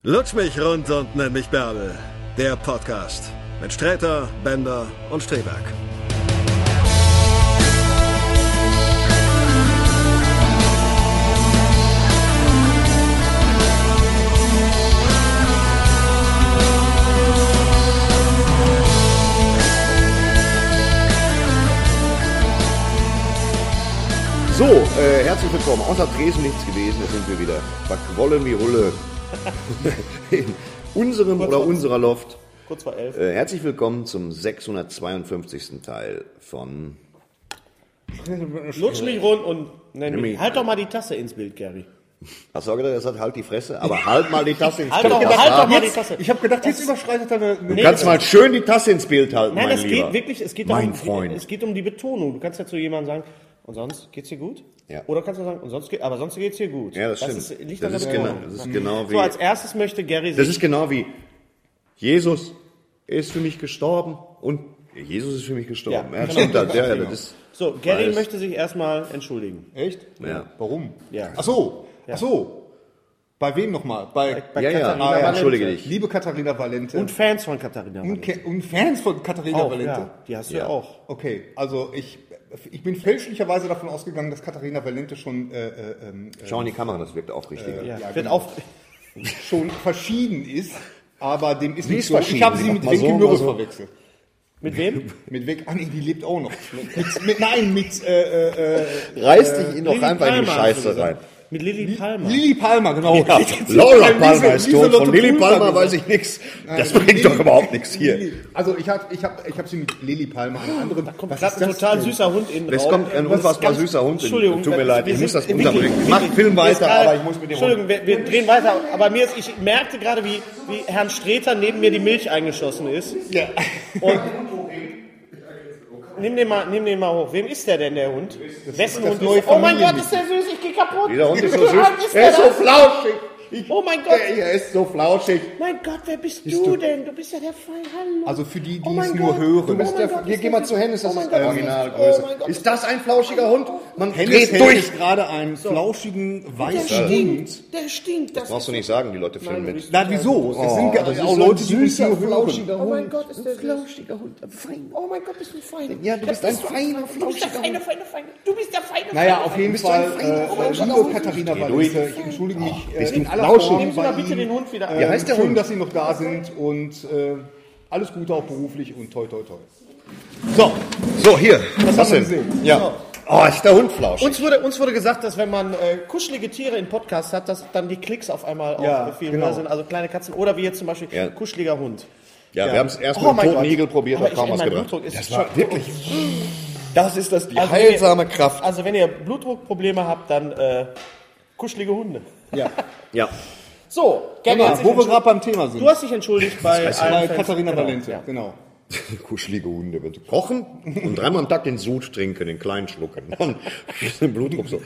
Lutsch mich rund und nenn mich Bärbel. Der Podcast mit Sträter, Bender und Streberg. So, herzlich willkommen. Außer Dresden nichts gewesen, da sind wir wieder. Verquollen wie Hulle. In unserem oder unserer Loft. Kurz vor 11. Herzlich willkommen zum 652. Teil von... Lutsch mich rund und nenn mich. Halt doch mal die Tasse ins Bild, Gary. Hast du auch gedacht, das hat halt die Fresse? Aber halt mal die Tasse ins Halt Bild. doch mal die Tasse. Ich habe gedacht, jetzt überschreitet er eine... Du kannst mal schön die Tasse ins Bild halten, Nein, mein es Lieber. geht wirklich, es geht Mein darum, Freund. es geht um die Betonung. Du kannst ja zu jemandem sagen, und sonst geht's dir gut? Ja. Oder kannst du sagen, und sonst geht's dir gut. Ja, das stimmt. Liegt an der Das Betonung. ist genau wie... So, als erstes möchte Gary Das ist genau wie... Jesus ist für mich gestorben und... Jesus ist für mich gestorben. Ja, genau. stimmt das. Ja, das ist... So, Gary Weiß. möchte sich erstmal entschuldigen. Echt? Ja. Warum? Ja. Ach so. Bei wem nochmal? Bei Katharina Valente. entschuldige dich. Liebe Katharina Valente. Und Fans von Katharina Valente. Und Fans von Katharina Auch, Valente. ja, die hast du ja Ja. auch. Okay, also ich bin fälschlicherweise davon ausgegangen, dass Katharina Valente schon Schau in die Kamera, das wirkt aufrichtiger. Ja, Ja, wird genau. schon verschieden ist, aber dem ist Wie nicht ist so. verschieden? Ich habe sie mit Mal Wenke so, Mürre mal so. verwechselt. Mit wem? Mit Wenke, die lebt auch noch. mit Reiß dich ihn doch Lilly einfach in die Palmer, Scheiße hast du gesagt. rein. Mit Lilly Palmer. Lilly Palmer, genau. Ja, Laura Palmer ist tot, von Lilly Palmer weiß ich nichts. Das bringt doch überhaupt nichts hier. Also ich hab sie mit Lilly Palmer, einer anderen. Da kommt gerade ein total süßer Hund in den Es Raum. kommt ein unfassbar süßer Hund. Entschuldigung, Tut mir leid, ich wir muss das sind- unterbringen. wir- Mach wir- Film wir- weiter, wir- aber ich muss mit dem Hund. Entschuldigung, wir drehen weiter, aber ich merkte gerade, wie Herrn Streter neben mir die Milch eingeschossen ist. Ja. Und nimm den mal hoch. Wem ist der denn, der Hund? Wessen das Hund neue ist? Oh mein Gott, Familienmitglied. ist der süß, ich geh kaputt. Dieser Hund ist so Wie süß. alt ist Er ist der so da? flauschig. Oh mein Gott. Er ist so flauschig. Mein Gott, wer bist du denn? Du bist ja der Fein. Hallo. Also für die, die Oh mein es nur Gott. hören. Du bist der- Hier, geh mal zu Hennes, das Oh mein ist Gott, Originalgröße. oh mein Gott. Ist das ein flauschiger Hund? Man Hennes dreht hält durch. jetzt gerade einen flauschigen, Der weißen Hund. stinkt. Der stinkt. Das Brauchst du ist- nicht sagen, die Leute filmen Nein, mit. Na, wieso? Es sind das ist auch so ein Leute, die uns süßer, nur hören. flauschiger Oh mein Hund. Gott, ist der flauschiger Hund. Fein. Oh mein Gott, bist du fein. Ja, du bist ein feiner, Du bist der flauschiger feine. Du bist der feine. Naja, feine, auf jeden bist du ein Fall, feiner, liebe Katharina durch. Valente, ich entschuldige mich bist in du aller flauschig? Form Nehmen Sie bei mal bitte Ihnen. den Hund wieder Wie heißt der Schön, Hund? dass Sie noch da sind und alles Gute auch beruflich und toi, toi, toi. So, So, hier. Was haben wir denn? gesehen. Ja. Oh, ist der Hund flauschig. Uns wurde gesagt, dass wenn man kuschelige Tiere in Podcasts hat, dass dann die Klicks auf einmal Ja, auch viel genau. höher sind. Also kleine Katzen oder wie jetzt zum Beispiel Ja. kuscheliger Hund. Ja, wir haben es erst Oh mit mein dem toten Gott. Igel probiert, Aber hat kaum was mein gebracht. Blutdruck ist Das schon- war wirklich... Das ist das, die Also heilsame Kraft. Also wenn ihr Blutdruckprobleme habt, dann kuschelige Hunde. ja. Ja. So, Gary hat sich Wo wir entschuldigt. gerade beim Thema sind. Du hast dich entschuldigt bei Bei allen Fans. Katharina Genau, Valente, ja. genau. Kuschelige Hunde. Bitte. Kochen und dreimal am Tag den Sud trinken, den kleinen schlucken. Dann ist der Blutdruck so.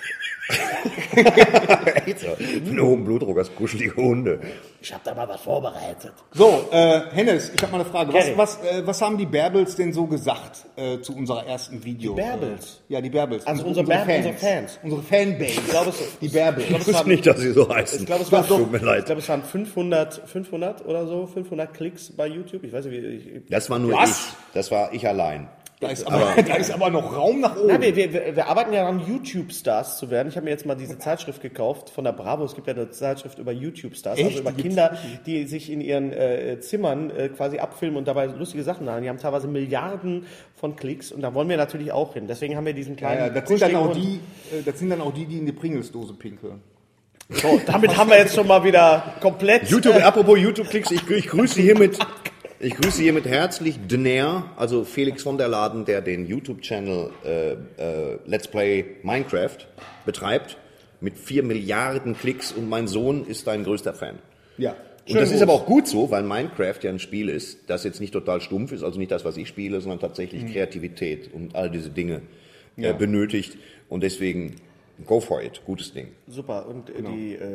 Echt so. Einen hohen Blutdruck als kuschelige Hunde. Ich habe da mal was vorbereitet. So, Hennes, ich habe mal eine Frage. Gary. Was haben die Bärbels denn so gesagt zu unserer ersten Video? Die Bärbels? Ja, die Bärbels. Also unsere Fans. Unsere Fanbase. Ich glaube, die Bärbels. Ich wusste nicht, dass sie so heißen. Ich glaube, es waren Tut mir leid. Ich glaube, es waren 500 oder so, 500 Klicks bei YouTube. Ich weiß nicht, wie. Das war nur Was? ich. Das war ich allein. Da ist aber noch Raum nach oben. Nein, wir arbeiten ja daran, YouTube-Stars zu werden. Ich habe mir jetzt mal diese Zeitschrift gekauft von der Bravo. Es gibt ja eine Zeitschrift über YouTube-Stars, also Echt? über Die gibt's Kinder, die sich in ihren Zimmern quasi abfilmen und dabei lustige Sachen machen. Die haben teilweise Milliarden von Klicks und da wollen wir natürlich auch hin. Deswegen haben wir diesen kleinen. Ja, das sind dann auch kuscheligen das sind dann auch die in die Pringelsdose pinkeln. Hund. So, damit haben wir jetzt schon mal wieder komplett. YouTube, apropos YouTube-Klicks, ich grüße hiermit herzlich Dner, also Felix von der Laden, der den YouTube-Channel Let's Play Minecraft betreibt, mit 4 Milliarden Klicks und mein Sohn ist dein größter Fan. Ja. Und das ist aber auch gut so, weil Minecraft ja ein Spiel ist, das jetzt nicht total stumpf ist, also nicht das, was ich spiele, sondern tatsächlich Kreativität und all diese Dinge benötigt und deswegen go for it, gutes Ding. Super. Und die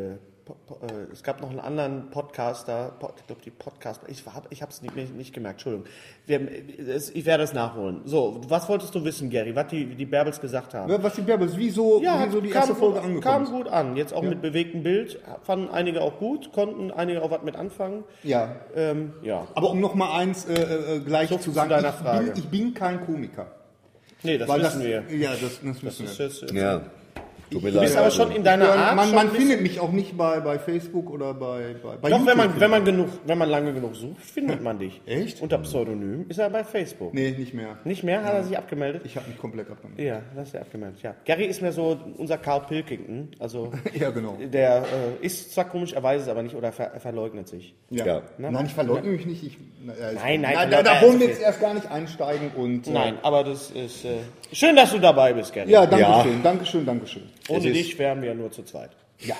es gab noch einen anderen Podcaster, ich glaube die Podcast, ich habe es nicht gemerkt, Entschuldigung. Ich werde es nachholen. So, was wolltest du wissen, Gary, was die Bärbels gesagt haben? Was die Bärbels, wieso die erste Folge angekommen kam ist. gut an, jetzt auch mit bewegtem Bild, fanden einige auch gut, konnten einige auch was mit anfangen. Ja. Ja. Aber um noch mal eins gleich So zu sagen, zu deiner Frage. ich bin kein Komiker. Nee, das Weil wissen wir. Ja, das wissen Das ist wir. jetzt, Ja. Tut mir du bist leid. aber schon in deiner Art. Man schon ein bisschen- findet mich auch nicht bei Facebook oder bei Doch, YouTube. wenn man lange genug sucht, findet man dich. Echt? Unter Pseudonym ist er bei Facebook. Nee, nicht mehr. Nicht mehr? Hat er sich abgemeldet? Ich habe mich komplett abgemeldet. Ja, das ist er abgemeldet, ja. Gary ist mir so unser Carl Pilkington, also Ja, genau. der ist zwar komisch, er weiß es aber nicht oder er verleugnet sich. Ja. Nein, ich verleugne mich nicht. Nein, da wollen wir jetzt erst gar nicht einsteigen. Und, Nein, aber das ist schön, dass du dabei bist, Gary. Ja, danke schön. Ohne es dich wären wir ja nur zu zweit. Ja.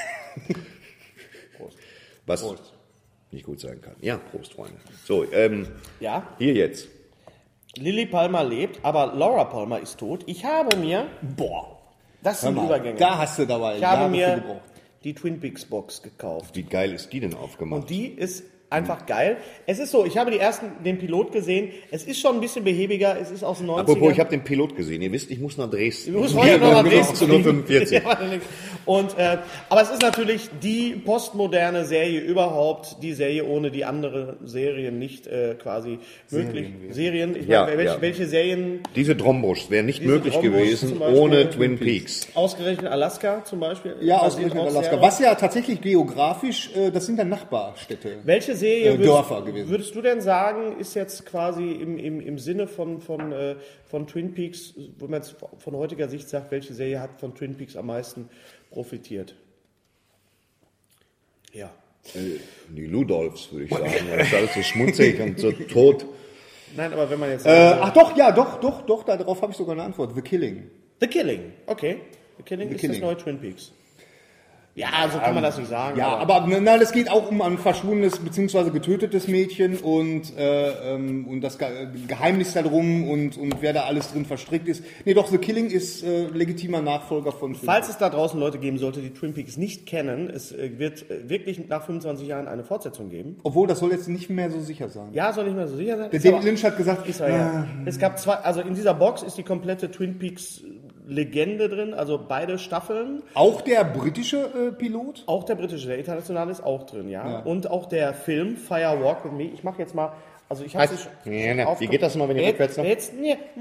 Was nicht gut sein kann. Ja, Prost, Freunde. So, Ja, hier jetzt. Lily Palmer lebt, aber Laura Palmer ist tot. Ich habe mir, das sind Übergänge. Da hast du dabei. Ich habe Jahre für mir gebraucht. die Twin Peaks Box gekauft. Wie geil ist die denn aufgemacht? Und die ist einfach geil. Es ist so, ich habe den Pilot gesehen. Es ist schon ein bisschen behäbiger. Es ist aus den 90ern. Apropos, ich habe den Pilot gesehen. Ihr wisst, ich muss nach Dresden. Du musst heute noch nach Dresden 1845. Ja, und, aber es ist natürlich die postmoderne Serie überhaupt, die Serie ohne die andere Serien nicht quasi möglich. Serien, ich Ja, meine, ja. welche Serien? Diese Drombusch wäre nicht Diese möglich Drombusch gewesen zum Beispiel. ohne Twin Peaks. Ausgerechnet Alaska zum Beispiel. Ja, basiert ausgerechnet auch Alaska. sehr- Was ja tatsächlich geografisch, das sind ja Nachbarstädte. Welche Serie Dörfer gewesen. würdest du denn sagen, ist jetzt quasi im Sinne von Twin Peaks, wo man jetzt von heutiger Sicht sagt, welche Serie hat von Twin Peaks am meisten profitiert? Ja. Die Ludolfs, würde ich sagen. weil Das ist alles so schmutzig und so tot. Nein, aber wenn man jetzt... Doch, darauf habe ich sogar eine Antwort. The Killing. The Killing, okay. The Killing ist Killing. das neue Twin Peaks. Ja, so kann man das nicht sagen. Ja, aber nein, es geht auch um ein verschwundenes bzw. getötetes Mädchen und das Geheimnis darum und wer da alles drin verstrickt ist. Nee, doch, The Killing ist legitimer Nachfolger von Twin Falls es da draußen Leute geben sollte, die Twin Peaks nicht kennen, es wird wirklich nach 25 Jahren eine Fortsetzung geben. Obwohl, das soll jetzt nicht mehr so sicher sein. Ja, soll nicht mehr so sicher sein. Der Ist David aber- Lynch hat gesagt, Ist er, ja. Es gab zwei, also in dieser Box ist die komplette Twin Peaks Legende drin, also beide Staffeln. auch der britische Pilot. Auch der britische, der internationale ist auch drin, ja. Und auch der Film Fire Walk with Me. Ich mache jetzt mal, also ich habe Heißt- wie geht das nochmal, wenn ihr rückwärts noch- Let's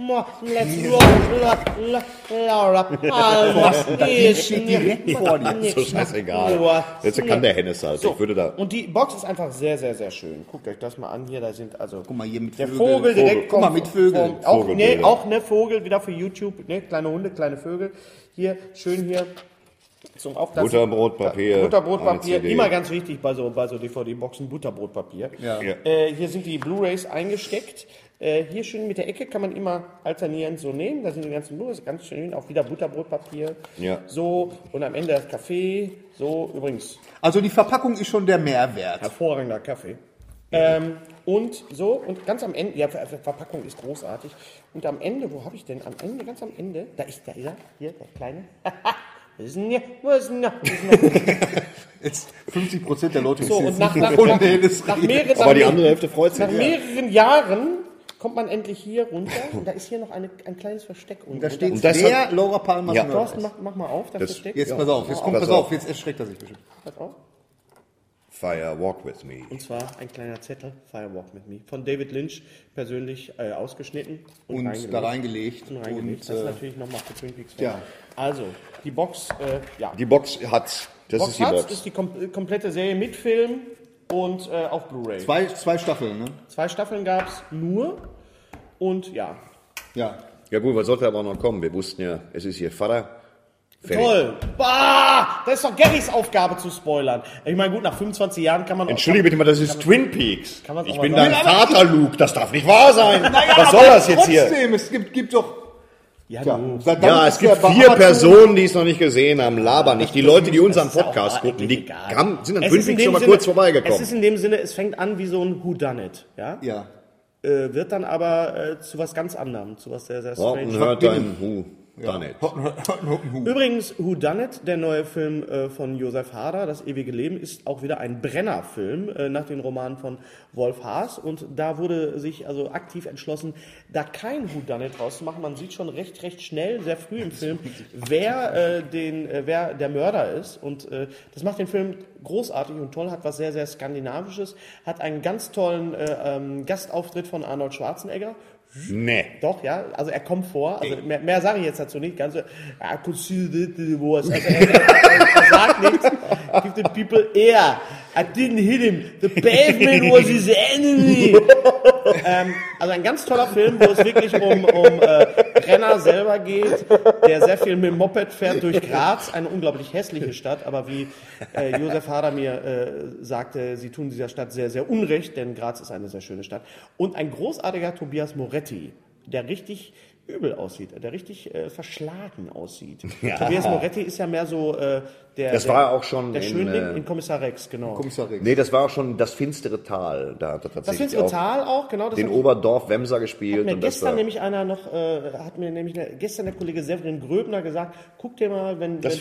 Laura Palmer. Die steht direkt vor dir. So scheißegal. Jetzt kann der Hennes halt. Ich würde da. Und die Box ist einfach sehr, sehr, sehr schön. Guckt euch das mal an. Hier, da sind also. Guck mal, hier mit der Vögel. Vogel direkt. Guck mal, kommt mit Vögeln. Auch, Vogelbilder. auch ne Vogel, wieder für YouTube. Ne, kleine Hunde, kleine Vögel. Hier, schön hier. Zum Auflassen. Butterbrotpapier, Butterbrotpapier, eine CD. immer ganz wichtig bei so DVD-Boxen, Butterbrotpapier. Ja. Ja. Hier sind die Blu-Rays eingesteckt. Hier schön mit der Ecke kann man immer alternierend so nehmen. Da sind die ganzen Blu-Rays, ganz schön. Auch wieder Butterbrotpapier. Ja. So, und am Ende das Kaffee. So, übrigens, Also die Verpackung ist schon der Mehrwert. hervorragender Kaffee. Und so, und ganz am Ende, ja, Verpackung ist großartig. Und am Ende, wo habe ich denn? Am Ende, ganz am Ende, da ist er, hier, der Kleine. Wo ist denn der? Wo ist denn der? Jetzt 50% der Leute So, wissen und jetzt nach nicht, wovon der das mehreren, redet. Aber die andere Hälfte freut sich. nach mehreren Jahren kommt man endlich hier runter und da ist hier noch ein kleines Versteck unten. Da steht Und das der Laura Palmer. Ja. Thorsten, mach mal auf, das Das- Versteck. Jetzt pass auf, jetzt kommt, Pass pass auf, auf. jetzt erschreckt er sich bestimmt. Pass auf. Fire, walk with me. Und zwar ein kleiner Zettel, Firewalk with Me, von David Lynch persönlich ausgeschnitten Und da reingelegt. Und reingelegt. Und, Das ist natürlich nochmal für Twin Peaks. ja. Also, die Box, ja. Die Box hat's. Das Box ist die hat's, Box. ist die komplette Serie mit Film und auf Blu-ray. zwei Staffeln, ne? 2 Staffeln gab es nur und ja. Ja. Ja gut, was sollte aber auch noch kommen? Wir wussten ja, es ist ihr Vater. Fertig. Toll. Bah, das ist doch Garys Aufgabe zu spoilern. Ich meine, gut, nach 25 Jahren kann man Entschuldige bitte mal, das ist Twin Peaks. kann man's Ich auch bin mal dein sagen. Vater, Luke. Das darf nicht wahr sein. Naja, Was soll aber das jetzt hier? trotzdem, es gibt doch. Ja, Ja, du. dann Ja, ist es gibt der bei 4 Amazon- Personen, die es noch nicht gesehen haben. Labern nicht. Die Leute, die unseren Das ist ja Podcast auch gucken, die egal. sind an Es Twin ist in Peaks dem schon mal Sinne- kurz vorbeigekommen. Es ist in dem Sinne, es fängt an wie so ein Whodunit, ja? Ja. Wird dann aber zu was ganz anderem, zu was sehr, sehr strange. Morten hört dein Hu. Done it. Übrigens, Who Done It, der neue Film von Josef Hader, Das ewige Leben, ist auch wieder ein Brennerfilm nach den Romanen von Wolf Haas. Und da wurde sich also aktiv entschlossen, da kein Who Done It draus zu machen. Man sieht schon recht schnell, sehr früh im Film, wer der Mörder ist. Und das macht den Film großartig und toll, hat was sehr, sehr Skandinavisches, hat einen ganz tollen Gastauftritt von Arnold Schwarzenegger. Nee. Doch, ja, also er kommt vor, also mehr sage ich jetzt dazu nicht, also er sagt nichts, give the people air, I didn't hit him, the pavement was his enemy. Also ein ganz toller Film, wo es wirklich um Renner selber geht, der sehr viel mit dem Moped fährt durch Graz, eine unglaublich hässliche Stadt, aber wie Josef Hader mir sagte, sie tun dieser Stadt sehr, sehr unrecht, denn Graz ist eine sehr schöne Stadt. Und ein großartiger Tobias Moretti, der richtig übel aussieht, der richtig verschlagen aussieht. Ja. Tobias Moretti ist ja mehr so der Schönling in Kommissar Rex, genau. Nee, das war auch schon das finstere Tal. Da hat er tatsächlich das finstere Tal auch, genau. Das den Oberdorf-Wemser gespielt. Hat mir gestern gestern der Kollege Severin Gröbner gesagt, guck dir mal, wenn du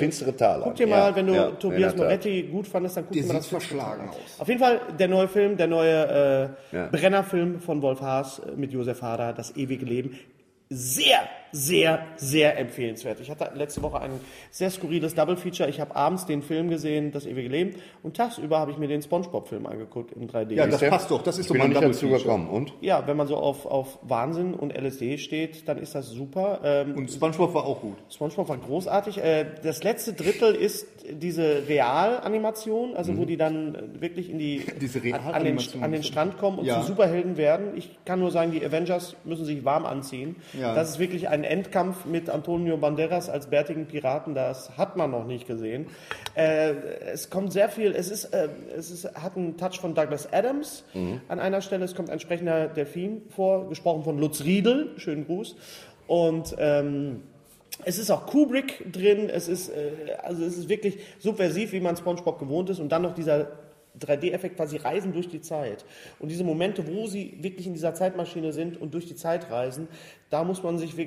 Tobias Moretti gut fandest, dann guck dir mal das verschlagen aus. Auf jeden Fall der neue Film, der neue Brennerfilm von Wolf Haas mit Josef Hader, Das ewige Leben. Sehr, sehr, sehr empfehlenswert. Ich hatte letzte Woche ein sehr skurriles Double-Feature. Ich habe abends den Film gesehen, Das ewige Leben, und tagsüber habe ich mir den SpongeBob-Film angeguckt in 3D. Ja, das passt doch. Das ist doch mal ein Double-Feature. Und? Ja, wenn man so auf Wahnsinn und LSD steht, dann ist das super. Und SpongeBob war auch gut. SpongeBob war großartig. Das letzte Drittel ist diese Realanimation, also wo die dann wirklich an den Strand kommen und zu Superhelden werden. Ich kann nur sagen, die Avengers müssen sich warm anziehen. Ja. Das ist wirklich ein Endkampf mit Antonio Banderas als bärtigen Piraten, das hat man noch nicht gesehen. Es kommt sehr viel, hat einen Touch von Douglas Adams an einer Stelle, es kommt ein sprechender Delfin vor, gesprochen von Lutz Riedel, schönen Gruß. Und es ist auch Kubrick drin, es ist wirklich subversiv, wie man SpongeBob gewohnt ist, und dann noch dieser 3D-Effekt, quasi Reisen durch die Zeit. Und diese Momente, wo sie wirklich in dieser Zeitmaschine sind und durch die Zeit reisen, da wird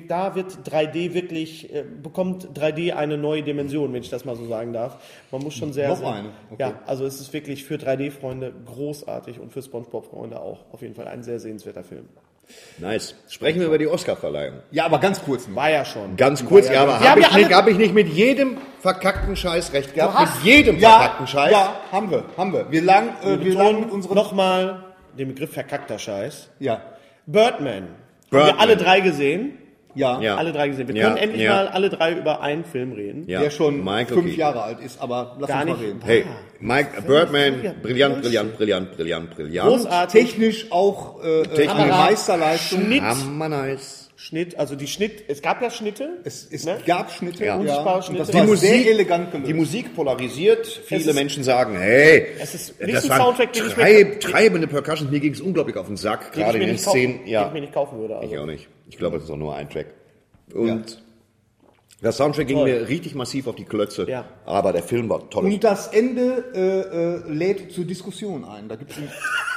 3D wirklich, bekommt 3D eine neue Dimension, wenn ich das mal so sagen darf. Man muss schon sehr... eine? Okay. Ja, also es ist wirklich für 3D-Freunde großartig und für SpongeBob-Freunde auch auf jeden Fall ein sehr sehenswerter Film. Nice. Sprechen wir über die Oscar-Verleihung. Ja, aber ganz kurz. War ja schon. Ganz kurz, aber habe ich nicht mit jedem verkackten Scheiß recht gehabt? Mit jedem verkackten Scheiß? Ja, haben wir. Wir lagen mit unseren... Nochmal den Begriff verkackter Scheiß. Ja. Birdman. Haben wir alle drei gesehen? Ja. Alle drei gesehen. Wir können endlich mal alle drei über einen Film reden. Der schon 5 Jahre alt ist, aber lass uns mal reden. Hey, Birdman, brillant. Großartig. Technisch auch eine Meisterleistung. Schnitt, also es gab ja Schnitte. Es gab Schnitte, Schnitte. Das war sehr elegant gelöst. Die Musik polarisiert. Viele Menschen sagen, hey, das war treibende Percussion. Mir ging es unglaublich auf den Sack, gerade in den Szenen. Den ich mir nicht kaufen würde. Also. Ich auch nicht. Ich glaube, das ist auch nur ein Track. Und der Soundtrack ging mir richtig massiv auf die Klötze. Ja. Aber der Film war toll. Und das Ende lädt zur Diskussion ein. Da gibt's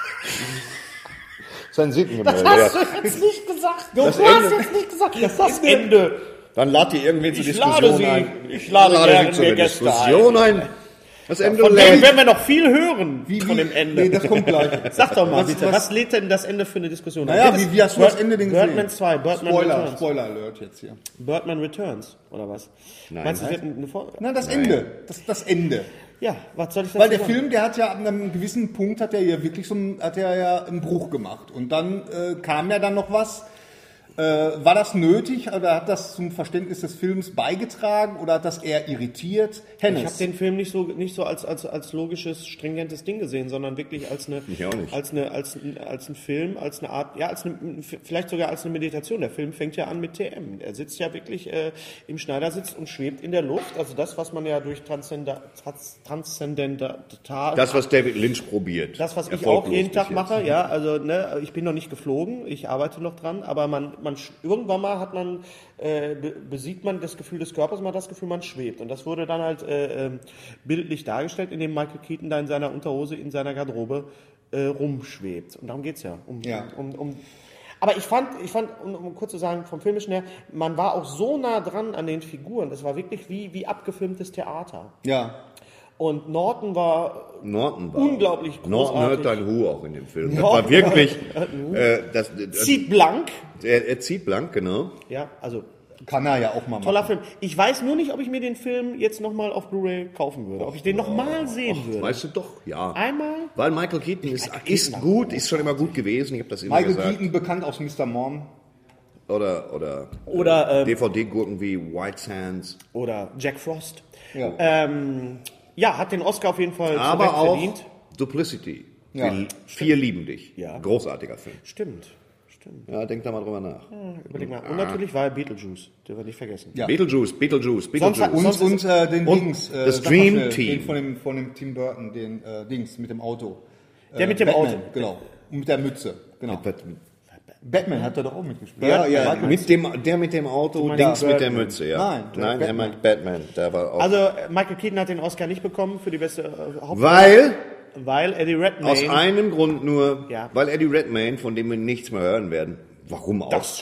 sein Sinn. Das hast du jetzt nicht gesagt. Du hast jetzt nicht gesagt. Das Ende. Dann lad die irgendwen zur Diskussion ein. Ich lade gerne zur Diskussion ein. Das Ende von dem werden wir noch viel hören von dem Ende. Nee, das kommt gleich. Sag doch mal bitte, was lädt denn das Ende für eine Diskussion? Naja, wie hast du das Ende denn gesehen? Birdman 2, Birdman Returns. Spoiler Alert jetzt hier. Birdman Returns, oder was? Nein. Meinst du, das wird eine Folge? Nein, das Ende. Das Ende. Ja, was soll ich dazu Weil der sagen? Film, der hat ja ab einem gewissen Punkt hat er ja einen Bruch gemacht. Und dann kam ja dann noch was. War das nötig oder hat das zum Verständnis des Films beigetragen oder hat das eher irritiert? Hennes. Ich habe den Film nicht so als logisches, stringentes Ding gesehen, sondern wirklich als ein Film, als eine Art, vielleicht sogar als eine Meditation. Der Film fängt ja an mit TM. Er sitzt ja wirklich im Schneidersitz und schwebt in der Luft. Also das, was man ja durch transzendental... Das, was David Lynch probiert. Das, was ich auch jeden Tag mache, ja. Also ich bin noch nicht geflogen, ich arbeite noch dran, aber irgendwann mal besiegt man das Gefühl des Körpers, man hat das Gefühl, man schwebt. Und das wurde dann halt bildlich dargestellt, indem Michael Keaton da in seiner Unterhose, in seiner Garderobe rumschwebt. Und darum geht's ja. Aber ich fand, um kurz zu sagen, vom Filmischen her, man war auch so nah dran an den Figuren. Das war wirklich wie abgefilmtes Theater. Ja. Und Norton war unglaublich großartig. Norton hört dein Hu auch in dem Film. Das Norton war wirklich... zieht blank. Er zieht blank, genau. Ja, also Kann er ja auch mal machen. toller Film. Ich weiß nur nicht, ob ich mir den Film jetzt nochmal auf Blu-ray kaufen würde. Ob ich den nochmal sehen würde. Weißt du doch, ja. Einmal? Weil Michael Keaton ist gut, ist schon immer gut gewesen. Ich habe das immer Michael gesagt. Keaton, bekannt aus Mr. Mom. Oder DVD-Gurken wie White Sands. Oder Jack Frost. Ja. Ja, hat den Oscar auf jeden Fall zu Aber Recht auch verdient. Duplicity. Ja. Vier lieben dich. Ja. Großartiger Film. Stimmt. Ja, denk da mal drüber nach. Überleg mal. Und natürlich war er Beetlejuice. Den wir nicht vergessen. Ja. Beetlejuice. Und den Dings. das sag mal Dream schnell, Team. Den von dem Tim Burton, den Dings mit dem Auto. Der mit dem Batman, Auto. Genau. Und mit der Mütze. Genau. Batman hat er doch auch mitgespielt. Ja, der mit dem Auto, Dings mit der Mütze, ja. Nein, er meint Batman. Der war auch. Also Michael Keaton hat den Oscar nicht bekommen für die beste Hauptrolle. Weil Eddie Redmayne... Aus einem Grund nur, Ja. weil Eddie Redmayne, von dem wir nichts mehr hören werden. Warum auch? Das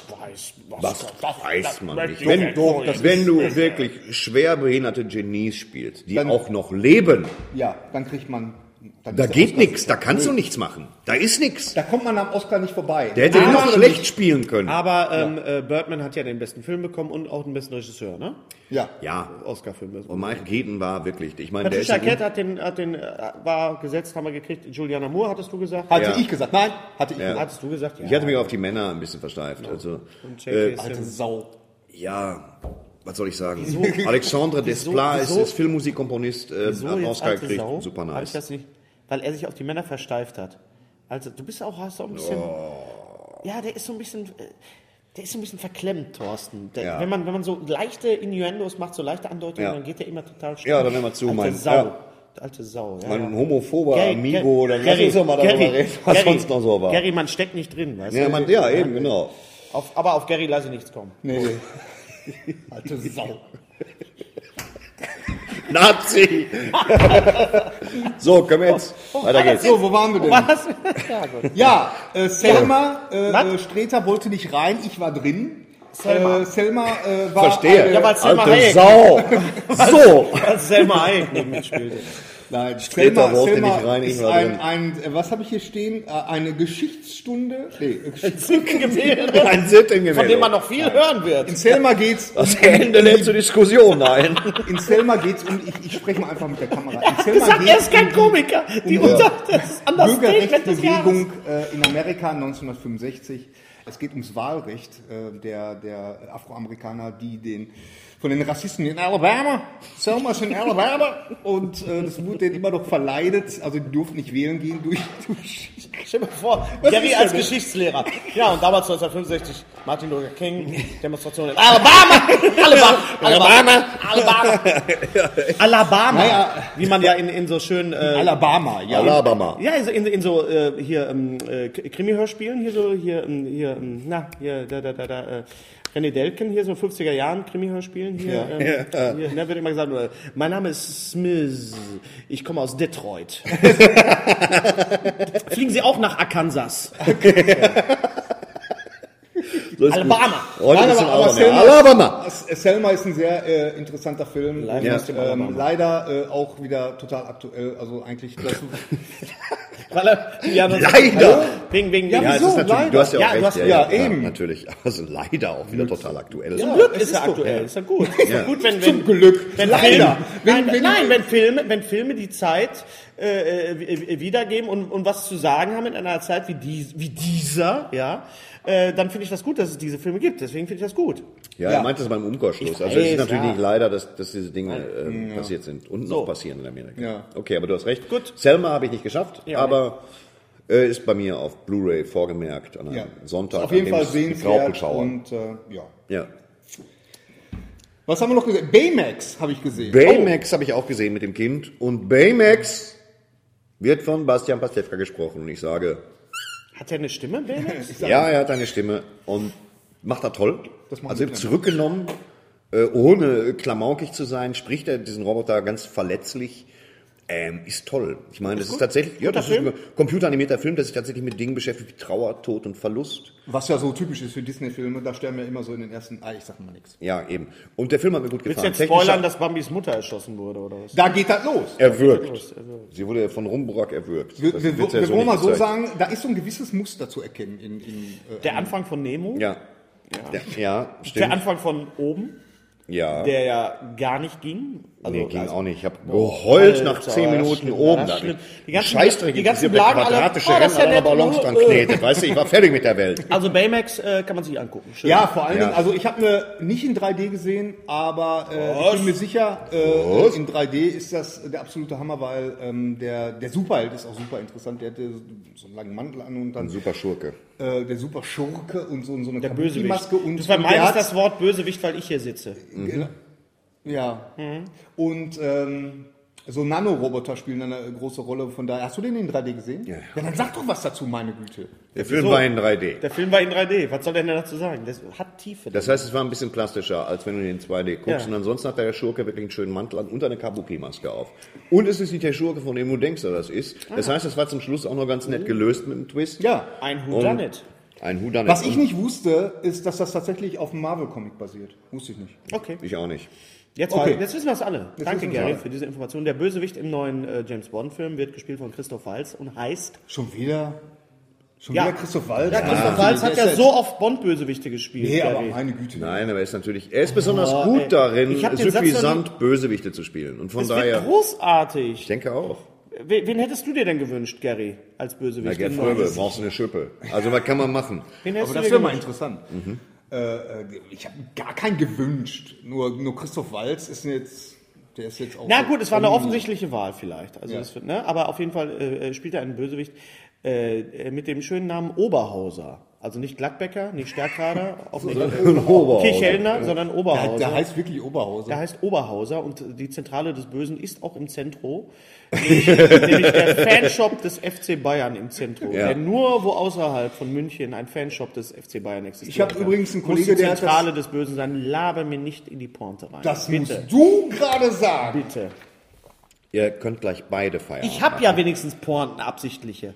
weiß man nicht. Wenn Wenn du wirklich schwer behinderte Genies spielst, die auch noch leben, Ja, dann kriegt man... da geht nichts, da kannst du nichts machen. Da ist nichts. Da kommt man am Oscar nicht vorbei. Der hätte den noch schlecht spielen können. Aber Birdman hat ja den besten Film bekommen und auch den besten Regisseur, ne? Ja. Ja, Oscar-Film. und Michael Keaton war wirklich, ich meine, der ist Patricia ein Arquette war gesetzt, haben wir gekriegt. Juliana Moore, hattest du gesagt? Hatte Ja. ich gesagt. Nein, hatte ich gesagt. Hattest du gesagt? Ja. Ich hatte mich auf die Männer ein bisschen versteift. Also, Und J.K. Alte Simmons. Sau. ja, was soll ich sagen? Alexandre Desplat ist Filmmusikkomponist, hat einen Oscar gekriegt. Super Hab ich nice. das nicht? Weil er sich auf die Männer versteift hat. Also, du bist auch, hast auch ein bisschen... Ja, der ist so ein bisschen... Der ist so ein bisschen verklemmt, Thorsten. Ja. Wenn man so leichte Innuendos macht, so leichte Andeutungen, Ja. dann geht der immer total schnell. Ja, dann hör mal zu, alte mein- Sau. ja. Alte Sau, ja. Mein homophober Gary- Amigo, oder lass Gary- uns doch mal darüber Gary- reden, was Gary- sonst noch so war. Gary, man steckt nicht drin, weißt Ja, du? ja, eben, genau. Aber auf Gary lasse ich nichts kommen. Nee. Alte Sau. Nazi! So, können wir jetzt. Weiter geht's. So, wo waren wir denn? Was? Ja, gut. Ja, Selma Was? Streter wollte nicht rein, ich war drin. Selma. Selma war... Verstehe. Ja, weil Selma Alte Hayek- Sau! So! Als Selma Hayek neben mitspielte. Nein, Streter wollte nicht rein, ich ist war drin. was habe ich hier stehen? Eine Geschichtsstunde? Nee, Gemälde, Ein Sittengemälde. von dem man noch viel hören wird. in Selma geht's Das Ende lädt zur Diskussion ein. in Selma geht's um, ich spreche mal einfach mit der Kamera. In Selma Gesagt, er geht's ist kein Komiker. Die unter das Understatement des Jahres. Bürgerrechtsbewegung in Amerika 1965. Es geht ums Wahlrecht der Afroamerikaner, die von den Rassisten in Alabama, Selma ist in Alabama, und das wurde denen immer noch verleidet, also die durften nicht wählen gehen durch Stell dir vor, Was Gary ist als denn? Geschichtslehrer. Ja, und damals 1965, Martin Luther King, Demonstration in Alabama! Alabama! Naja. Wie man ja in so schön... Alabama, ja. Alabama. Ja, also in so hier Krimi-Hörspielen, René Delken, hier so 50er Jahren Krimi-Hörspielen, hier, ne, wird immer gesagt, mein Name ist Smith, ich komme aus Detroit. Fliegen Sie auch nach Arkansas? So ist Alabama. gut. Heute Nein, ist in aber Alabama. Selma ist ein sehr interessanter Film. Live aus dem Alabama. Leider auch wieder total aktuell. Also eigentlich Weil er, ja, das Leider. Wegen Ja, Ja, es wieso? ist natürlich, du hast ja auch Ja, du recht. hast- ja, eben. Natürlich. Also leider auch wieder total aktuell. Zum Glück es ist er ist doch, aktuell. ja. Ist ja gut. Ist ja gut, wenn Zum Glück. Wenn Leider. Wenn Filme die Zeit wiedergeben und was zu sagen haben in einer Zeit wie dieser, ja, dann finde ich das gut, dass es diese Filme gibt. Deswegen finde ich das gut. Ja, er meint das beim Umkehrschluss. Ich Also es ist weiß, natürlich ja. nicht leider, dass diese Dinge passiert sind und noch passieren in Amerika. Ja. Okay, aber du hast recht. Gut. Selma habe ich nicht geschafft, Ja, aber ist bei mir auf Blu-ray vorgemerkt an einem Ja. Sonntag. Auf jeden an dem Fall ich die sehenswert. Graupel schaue. Und ja. Ja. Was haben wir noch gesehen? Baymax habe ich gesehen. Baymax habe ich auch gesehen mit dem Kind und Baymax wird von Bastian Pastewka gesprochen und ich sage, Hat er eine Stimme, Baymax? ja, er hat eine Stimme und macht er toll. Das macht Also er. zurückgenommen, ohne klamaukig zu sein, spricht er diesen Roboter ganz verletzlich Ist toll. Ich meine, das ist tatsächlich, ja, das ist ein computeranimierter Film, der sich tatsächlich mit Dingen beschäftigt wie Trauer, Tod und Verlust. Was ja so typisch ist für Disney-Filme, da sterben ja immer so in den ersten, ich sag mal nichts. Ja, eben. Und der Film hat mir gut Willst gefallen. du jetzt spoilern, dass Bambis Mutter erschossen wurde, oder was? Da geht das los. Erwürgt. Sie wurde von Rumburak erwürgt. Wir Das wird's ja so wollen mal nicht so gezeigt. sagen, da ist so ein gewisses Muster zu erkennen. Der Anfang von Nemo, Ja. Ja, der stimmt. Anfang von oben, Ja. der ja gar nicht ging. Also, Nee, ging auch nicht. Ich habe geheult nach 10 Minuten schlimm, oben. das Da schlimm. hab ich Die ganzen- Scheißdreck die ganzen interessiert, Blagen der alle, quadratische das ist ja Renner an der nett, Ballons nur, dran knetet. Weißt du, ich war fertig mit der Welt. Also Baymax kann man sich angucken. Schön. Ja, vor allen Ja. Dingen, also ich habe nicht in 3D gesehen, aber ich bin mir sicher, in 3D ist das der absolute Hammer, weil der Superheld ist auch super interessant. Der hatte so einen langen Mantel an und dann Super Schurke. der super Schurke und so eine Der Bösewicht. Kabuki-Maske. Und Du vermeidest der hat- das Wort Bösewicht, weil ich hier sitze. Ja. Und so Nanoroboter spielen eine große Rolle. Von daher, hast du den in 3D gesehen? Ja. Ja, dann sag doch was dazu, meine Güte. Der Film war in 3D. Der Film war in 3D. Was soll der denn dazu sagen? Das hat Tiefe. Das heißt, es war ein bisschen plastischer, als wenn du den in 2D guckst. Ja. Und ansonsten hat der Schurke wirklich einen schönen Mantel an und eine Kabuki-Maske auf. Und es ist nicht der Schurke, von dem du denkst, dass das ist. Das heißt, es war zum Schluss auch noch ganz nett gelöst mit dem Twist. Ja. Ein Whodunit. Ein Whodunit. Was ich nicht wusste, ist, dass das tatsächlich auf einem Marvel-Comic basiert. Wusste ich nicht. Okay. Ich auch nicht. Jetzt wissen wir es alle. Danke, wissen wir Gary, alle. für diese Information. Der Bösewicht im neuen James Bond-Film wird gespielt von Christoph Waltz und heißt... Schon wieder Ja. Christoph Waltz? Ja, Christoph Waltz hat ja so oft Bond-Bösewichte gespielt. Nee, aber Gary. meine Güte. Nein, aber er ist besonders gut ey. darin, Ich hab den Satz suffisant Bösewichte zu spielen. Und von Das wird daher, großartig. ich denke auch. Wen hättest du dir denn gewünscht, Gary, als Na, Bösewicht? Gerd Im Fröbe, neuen? brauchst du eine Schippe. Also, was kann man machen? Wen hättest Aber du das dir wäre mal gewünscht? interessant. Ich habe gar keinen gewünscht. Nur Christoph Waltz ist jetzt auch... Na so- gut, es war eine offensichtliche Wahl vielleicht. Also das wird, ne? Aber auf jeden Fall spielt er einen Bösewicht mit dem schönen Namen Oberhauser. Also nicht Gladbecker, nicht Stärkrader, auch nicht Kirchhellner, sondern Oberhauser. Der heißt wirklich Oberhauser. Der heißt Oberhauser und die Zentrale des Bösen ist auch im Zentro. Nämlich der Fanshop des FC Bayern im Zentro. Ja. Der nur wo außerhalb von München ein Fanshop des FC Bayern existiert. Ich habe übrigens einen Kollege, Muss die der hat Zentrale des Bösen sein. Laber mir nicht in die Pointe rein. Das Bitte. musst du gerade sagen. Bitte. Ihr könnt gleich beide feiern. Ich habe ja wenigstens Pointen, absichtliche.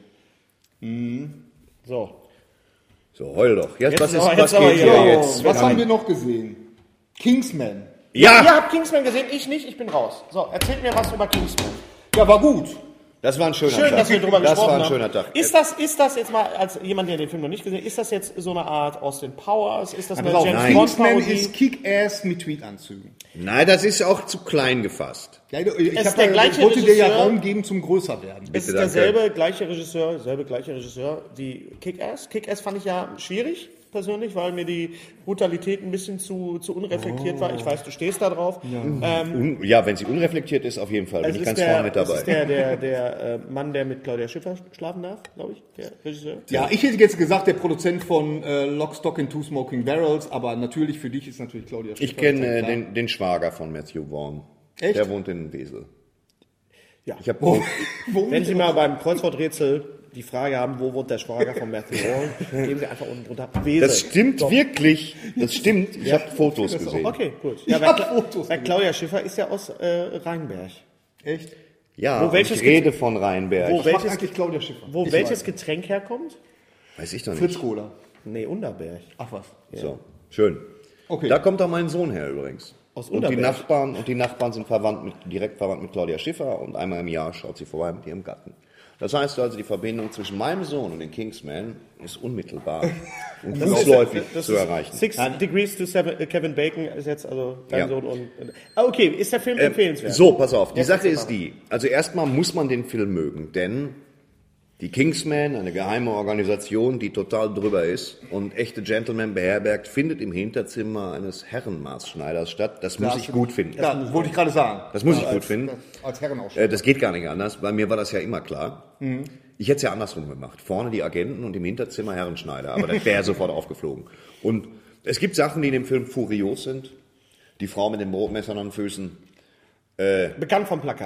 So. So, heul doch. Jetzt Jetzt was aber- ist, jetzt was aber geht hier. hier Oh, jetzt? Was haben wir noch gesehen? Kingsman. Ihr Ja! habt Kingsman gesehen, ich nicht, ich bin raus. So, erzählt mir was über Kingsman. Ja, war gut. Das war ein schöner Schön, Tag. dass wir drüber Das gesprochen war ein haben. schöner Tag. Ist das jetzt mal, als jemand, der den Film noch nicht gesehen hat, ist das jetzt so eine Art Austin Powers? Ist das eine Pass auf, James nein. Bond Kingsman Parodie? ist Kick-Ass mit Tweetanzügen. Nein, das ist auch zu klein gefasst. Ja, ich ist der gleiche wollte dir ja Regisseur. Raum geben zum größer werden. Es ist Bitte, derselbe, gleiche Regisseur wie Kick-Ass. Kick-Ass fand ich ja schwierig, persönlich, weil mir die Brutalität ein bisschen zu unreflektiert war. Ich weiß, du stehst da drauf. Ja, wenn sie unreflektiert ist, auf jeden Fall. Bin ich ganz vorne mit es dabei. ist der Mann, der mit Claudia Schiffer schlafen darf, glaube ich, der Regisseur. Ja, ich hätte jetzt gesagt, der Produzent von Lock, Stock and Two Smoking Barrels, aber natürlich für dich ist natürlich Claudia Schiffer. Ich kenne klar. den Schwager von Matthew Vaughn. Echt? Der wohnt in Wesel. Ja. Ich habe Wenn Sie mal beim Kreuzworträtsel die Frage haben, wo wohnt der Schwager von Matthew Vaughn, geben Sie einfach unten drunter Wesel. Das stimmt wirklich. Das stimmt. Ich habe Fotos gesehen. Okay, gut. Ich Ja, hab weil Fotos weil gesehen. Claudia Schiffer ist ja aus Rheinberg. Echt? Ja, Wo welches ich rede von Rheinberg. Wo Was macht welches, eigentlich Claudia Schiffer? wo Ich welches weiß. Getränk herkommt? Weiß ich doch nicht. Fritz Cola. Nee, Unterberg. Ach was. So, schön. Okay. Da kommt auch mein Sohn her übrigens. Aus und die Unterberg. Nachbarn sind direkt verwandt mit Claudia Schiffer und einmal im Jahr schaut sie vorbei mit ihrem Gatten. Das heißt also, die Verbindung zwischen meinem Sohn und den Kingsman ist unmittelbar und fußläufig zu erreichen. 6 Degrees to Kevin Bacon ist jetzt also dein Ja. Sohn und... Okay, ist der Film empfehlenswert? So, pass auf. Die Jetzt Sache erzähl ist die. Also erstmal muss man den Film mögen, denn die Kingsmen, eine geheime Organisation, die total drüber ist und echte Gentlemen beherbergt, findet im Hinterzimmer eines Herrenmaßschneiders statt. Das muss ich gut finden. Ja, wollte ich gerade sagen. Das muss ich gut finden. Als Herrenausschnitt. Das geht gar nicht anders. Bei mir war das ja immer klar. Ich hätte es ja andersrum gemacht. Vorne die Agenten und im Hinterzimmer Herrenschneider. Aber das wäre sofort aufgeflogen. Und es gibt Sachen, die in dem Film furios sind. Die Frau mit den Brotmessern an den Füßen. Bekannt vom Plakat.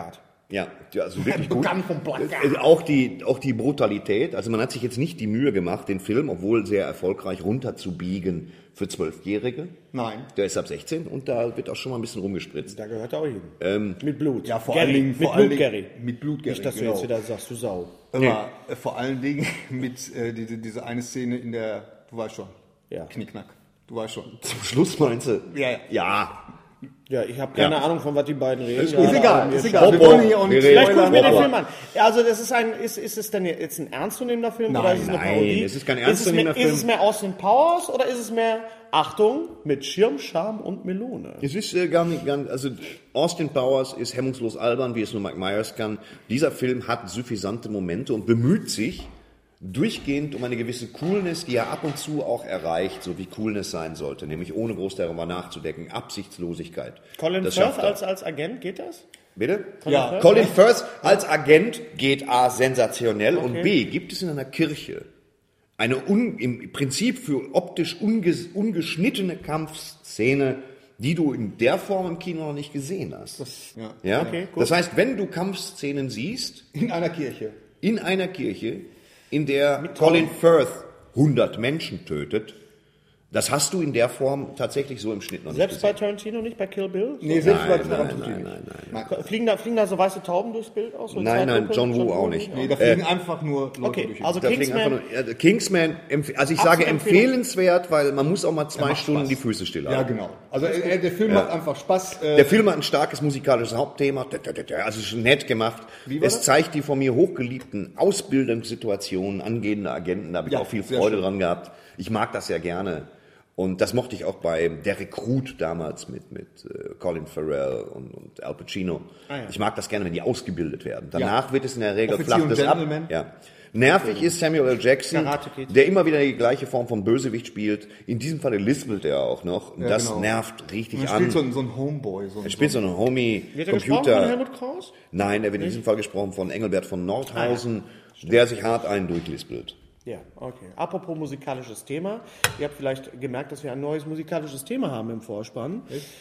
Ja, also wirklich gut. Bekannt vom Plakat. Auch die Brutalität. Also man hat sich jetzt nicht die Mühe gemacht, den Film, obwohl sehr erfolgreich, runterzubiegen für 12-Jährige. Nein. Der ist ab 16 und da wird auch schon mal ein bisschen rumgespritzt. Da gehört er auch hin. Mit Blut. Ja, vor Gary, allen Dingen. mit Blut, Gary. Mit Blut, Gary. Nicht, dass du genau. jetzt wieder sagst, du Sau. Aber vor allen Dingen mit diese eine Szene in der, du weißt schon, Ja. Knickknack. Du weißt schon. Zum Schluss meinst du? Ja. Ja. Ja, ich habe keine Ahnung, von was die beiden reden. Ist egal, ist egal. Wir Bobo. wollen hier auch nicht Vielleicht gucken wir den Bobo. Film an. Ja, also das ist es denn jetzt ein ernstzunehmender Film Nein, oder ist es eine nein, Parodie? es ist kein ernstzunehmender Ist Film. es mehr Austin Powers oder ist es mehr, Achtung, mit Schirm, Charme und Melone? Es ist gar nicht, also Austin Powers ist hemmungslos albern, wie es nur Mike Myers kann. Dieser Film hat suffisante Momente und bemüht sich durchgehend um eine gewisse Coolness, die er ab und zu auch erreicht, so wie Coolness sein sollte, nämlich ohne groß darüber nachzudenken, Absichtslosigkeit. Colin Das Firth schafft er. als Agent, geht das? Bitte? Ja. Colin Firth als Agent geht A, sensationell und B, gibt es in einer Kirche eine im Prinzip für optisch ungeschnittene Kampfszene, die du in der Form im Kino noch nicht gesehen hast. Ja? Okay, gut. Das heißt, wenn du Kampfszenen siehst, In einer Kirche. in einer Kirche, in der Colin Firth 100 Menschen tötet, das hast du in der Form tatsächlich so im Schnitt noch nicht Selbst bei gesehen. Tarantino nicht, bei Kill Bill? Nee, selbst bei Nein. Fliegen da so weiße Tauben durchs Bild aus? So Nein, Zeitlupe? John Woo auch nicht. Nee, da fliegen einfach nur Leute Okay, durch. also Da fliegen Kingsman, einfach nur, Kingsman, also ich sage Absolut empfehlenswert, weil man muss auch mal 2 macht Stunden Spaß. die Füße Ja, stillhalten. genau. Also der Film macht einfach Spaß. Der Film hat ein starkes musikalisches Hauptthema, also ist nett gemacht. Wie war Es das? zeigt die von mir hochgeliebten Ausbildungssituationen angehender Agenten, da habe ich Ja, auch viel sehr Freude schön. dran gehabt. Ich mag das ja gerne. Und das mochte ich auch bei Der Rekrut damals mit Colin Farrell und Al Pacino. Ich mag das gerne, wenn die ausgebildet werden. Danach wird es in der Regel Offizier flacht und es ab. Gentleman. Ja. Nervig ist Samuel L. Jackson, Karate Kid. der immer wieder die gleiche Form von Bösewicht spielt. In diesem Fall lispelt er auch noch. Und Ja, das genau. nervt richtig Man an. spielt so ein Homeboy. Er spielt so einen Homie, wird er gesprochen von Computer. Helmut Kraus? Nein, er wird in diesem Fall gesprochen von Engelbert von Nordhausen, der sich hart einen durchlispelt. Ja, okay. Apropos musikalisches Thema. Ihr habt vielleicht gemerkt, dass wir ein neues musikalisches Thema haben im Vorspann.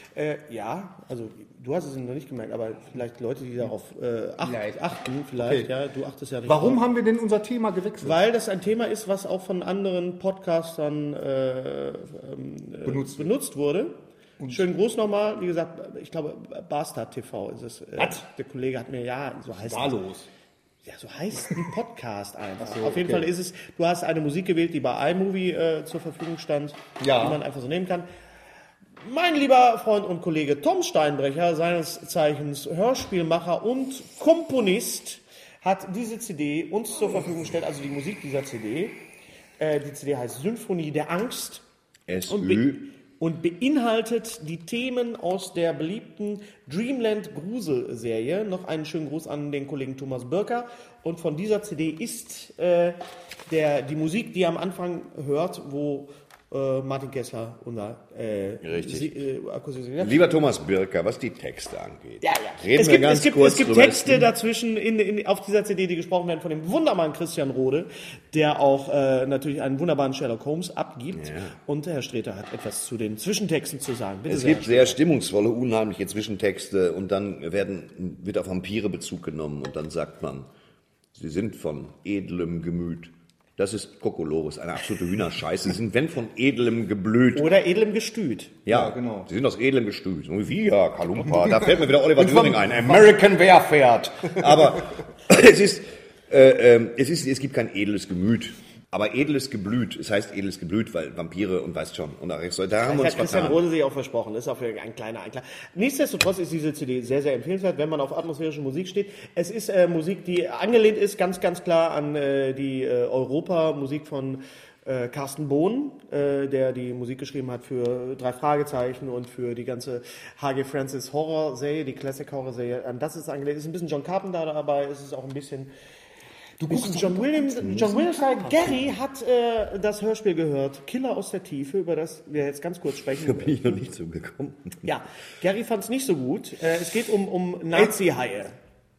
Ja, also du hast es noch nicht gemerkt, aber vielleicht Leute, die darauf achten, vielleicht, Okay. ja, du achtest ja nicht Warum drauf. haben wir denn unser Thema gewechselt? Weil das ein Thema ist, was auch von anderen Podcastern benutzt wurde. Schönen Gruß nochmal. Wie gesagt, ich glaube, Bastard TV ist es. Der Kollege hat mir, so heißt War los. Ja, so heißt ein Podcast einfach. Auf jeden Fall ist es, du hast eine Musik gewählt, die bei iMovie zur Verfügung stand, Ja. die man einfach so nehmen kann. Mein lieber Freund und Kollege Tom Steinbrecher, seines Zeichens Hörspielmacher und Komponist, hat diese CD uns zur Verfügung gestellt, also die Musik dieser CD. Die CD heißt Symphonie der Angst. Und beinhaltet die Themen aus der beliebten Dreamland Grusel-Serie. Noch einen schönen Gruß an den Kollegen Thomas Birker. Und von dieser CD ist die Musik, die ihr am Anfang hört, wo Martin Kessler unser Lieber Thomas Birker, was die Texte angeht. Ja. Reden wir ganz kurz es gibt drüber. Texte dazwischen auf dieser CD, die gesprochen werden von dem wunderbaren Christian Rode, der auch natürlich einen wunderbaren Sherlock Holmes abgibt. Ja. Und Herr Streter hat etwas zu den Zwischentexten zu sagen. Bitte Es sehr, gibt sehr stimmungsvolle, unheimliche Zwischentexte und dann wird auf Vampire Bezug genommen und dann sagt man, sie sind von edlem Gemüt. Das ist Kokolores, eine absolute Hühnerscheiße. Sie sind, wenn von edlem Geblüt. Oder edlem Gestüt. Ja, genau. Sie sind aus edlem Gestüt. So wie ja, Kalumpa. Da fällt mir wieder Oliver Thüring ein. American Wehrpferd. Aber es gibt kein edles Gemüt. Aber edles Geblüt, es heißt edles Geblüt, weil Vampire und weißt schon. Und da haben wir Das uns hat Christian vertan. Rode sich auch versprochen. Das ist auch ein kleiner Einklang. Nichtsdestotrotz ist diese CD sehr, sehr empfehlenswert, wenn man auf atmosphärische Musik steht. Es ist Musik, die angelehnt ist, ganz, ganz klar an die Europa-Musik von Carsten Bohn, der die Musik geschrieben hat für 3 Fragezeichen und für die ganze H.G. Francis Horror-Serie, die Classic-Horror-Serie. An das ist angelehnt. Es ist ein bisschen John Carpenter dabei, es ist auch ein bisschen... John Williams. Gary hat das Hörspiel gehört, Killer aus der Tiefe, über das wir jetzt ganz kurz sprechen. Da bin ich noch nicht zugekommen. Ja, Gary fand es nicht so gut. Es geht um Nazi-Haie.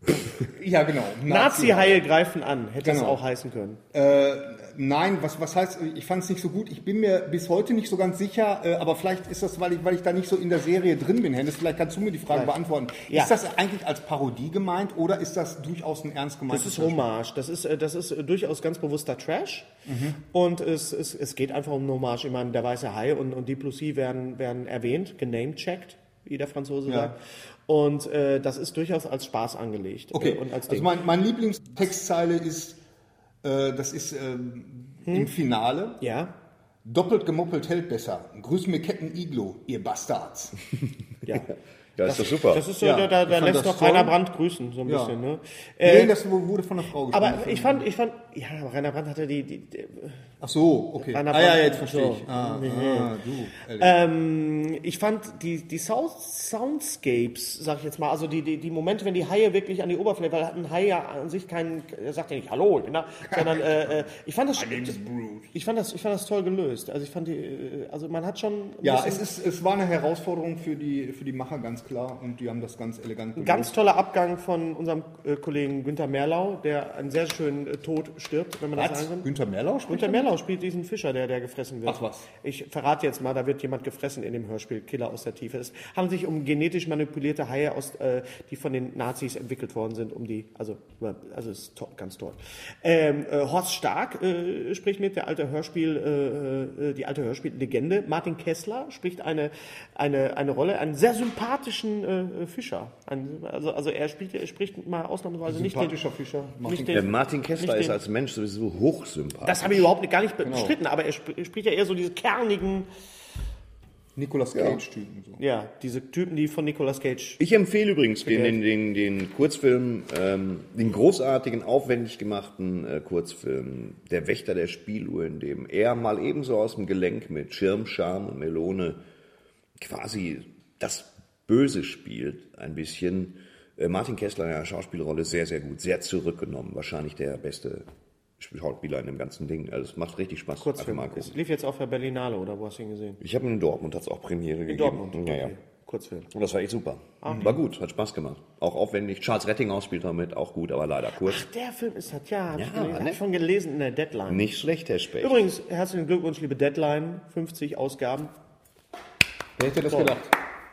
Ja, genau. Nazi-Haie greifen an, hätte es Genau. auch heißen können. Nein, was heißt, ich fand es nicht so gut. Ich bin mir bis heute nicht so ganz sicher, aber vielleicht ist das, weil ich da nicht so in der Serie drin bin, Hennes, vielleicht kannst du mir die Frage beantworten. Ja. Ist das eigentlich als Parodie gemeint oder ist das durchaus ein ernst gemeintes Das ist Hommage. Das ist durchaus ganz bewusster Trash. Und es geht einfach um eine Hommage. Ich meine, der weiße Hai und Deep Blue Sea werden erwähnt, genamecheckt, wie der Franzose sagt. Und das ist durchaus als Spaß angelegt. Okay, Und als also Ding. mein Lieblingstextzeile ist, das ist im Finale. Ja, Doppelt gemoppelt hält besser. Grüß mir Captain Iglo, ihr Bastards. ja. Ja, ist doch super. Das ist so, Ja, da ich fand lässt das doch toll. Rainer Brandt grüßen, so ein Ja. bisschen. Ne? Nee, das wurde von einer Frau gesprochen. Aber ich fand, ja, aber Rainer Brandt hatte die Ach so, okay. Rainer Ah ja, Brandt- jetzt verstehe so. ich. Du, ehrlich. ich fand die Soundscapes, sag ich jetzt mal, also die Momente, wenn die Haie wirklich an die Oberfläche, weil ein Hai ja an sich er sagt ja nicht Hallo, ne, sondern ich fand das toll gelöst. Also ich fand also man hat schon ein Ja, bisschen- es war eine Herausforderung für die Macher, ganz klar. Und die haben das ganz elegant gemacht. Ganz toller Abgang von unserem Kollegen Günther Merlau, der einen sehr schönen Tod stirbt, wenn man das sagen kann. Günther Merlau spricht? Günther Merlau spielt diesen Fischer, der gefressen wird. Ach was. Ich verrate jetzt mal, da wird jemand gefressen in dem Hörspiel Killer aus der Tiefe. Es handelt sich um genetisch manipulierte Haie, die von den Nazis entwickelt worden sind, also ist ganz toll. Horst Stark spricht mit, die alte Hörspiellegende. Martin Kessler spricht eine Rolle, einen sehr sympathischen Fischer. Also er spricht mal ausnahmsweise nicht den... Sympathischer Fischer. Nicht Der den Martin Kessler nicht ist den- als Mensch sowieso hochsympathisch. das habe ich überhaupt gar nicht bestritten, aber er spricht ja eher so diese kernigen, Nicolas Cage-Typen. So. ja, diese Typen, die von Nicolas Cage. Ich empfehle übrigens den Kurzfilm, den großartigen, aufwendig gemachten Kurzfilm Der Wächter der Spieluhr, in dem er mal ebenso aus dem Gelenk mit Schirm, Charme und Melone quasi das Böse spielt, ein bisschen. Martin Kessler in der Schauspielrolle sehr, sehr gut, sehr zurückgenommen. Wahrscheinlich der beste Schauspieler in dem ganzen Ding. Also es macht richtig Spaß. Kurzfilm. Einfach mal Es gucken. lief jetzt auf der Berlinale, oder wo hast du ihn gesehen? Ich habe ihn in Dortmund, hat es auch Premiere gegeben. In Dortmund. Ja, ja. Okay. Kurzfilm. Und das war echt super. War gut, hat Spaß gemacht. Auch aufwendig. Charles Rettinghaus spielt damit, auch gut, aber leider kurz. Der Film ist das, ja, Ja, hab ne? ich schon gelesen in der Deadline. Nicht schlecht, Herr Specht. Übrigens, herzlichen Glückwunsch, liebe Deadline, 50 Ausgaben. Wer hätte das Toll. gedacht?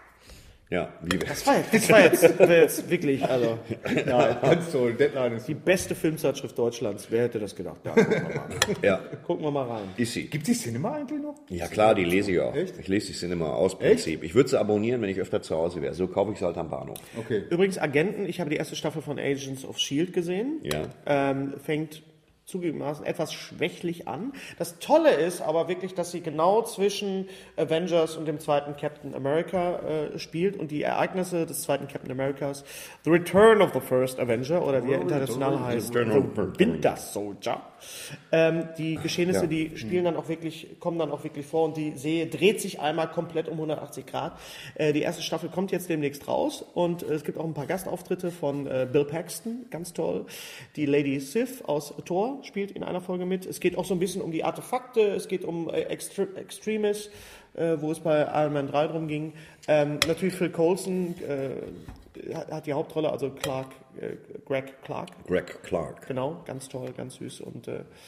Ja, liebe. Das war jetzt wirklich, also, ja, Ganz toll, Deadline ist. die beste Filmzeitschrift Deutschlands. Wer hätte das gedacht? Ja, gucken wir mal, Ja, gucken wir mal rein. ist sie. Gibt es die Cinema eigentlich noch? Ja klar, die lese ich auch. Echt? Ich lese die Cinema aus Prinzip. Ich würde sie abonnieren, wenn ich öfter zu Hause wäre. So kaufe ich sie halt am Bahnhof. Okay. Übrigens, Agenten, ich habe die erste Staffel von Agents of S.H.I.E.L.D. gesehen. Ja. Fängt zugegebenermaßen etwas schwächlich an. Das Tolle ist aber wirklich, dass sie genau zwischen Avengers und dem zweiten Captain America spielt und die Ereignisse des zweiten Captain Americas, The Return of the First Avenger, oder wie er international heißt, The Winter Soldier. Die Geschehnisse, die spielen dann auch wirklich, kommen dann auch wirklich vor und die Serie dreht sich einmal komplett um 180 Grad. Die erste Staffel kommt jetzt demnächst raus und es gibt auch ein paar Gastauftritte von Bill Paxton, ganz toll. Die Lady Sif aus Thor spielt in einer Folge mit. Es geht auch so ein bisschen um die Artefakte, es geht um Extremis, wo es bei Iron Man 3 drum ging. Natürlich Phil Coulson hat die Hauptrolle, also Greg Clark. Genau, ganz toll, ganz süß. Und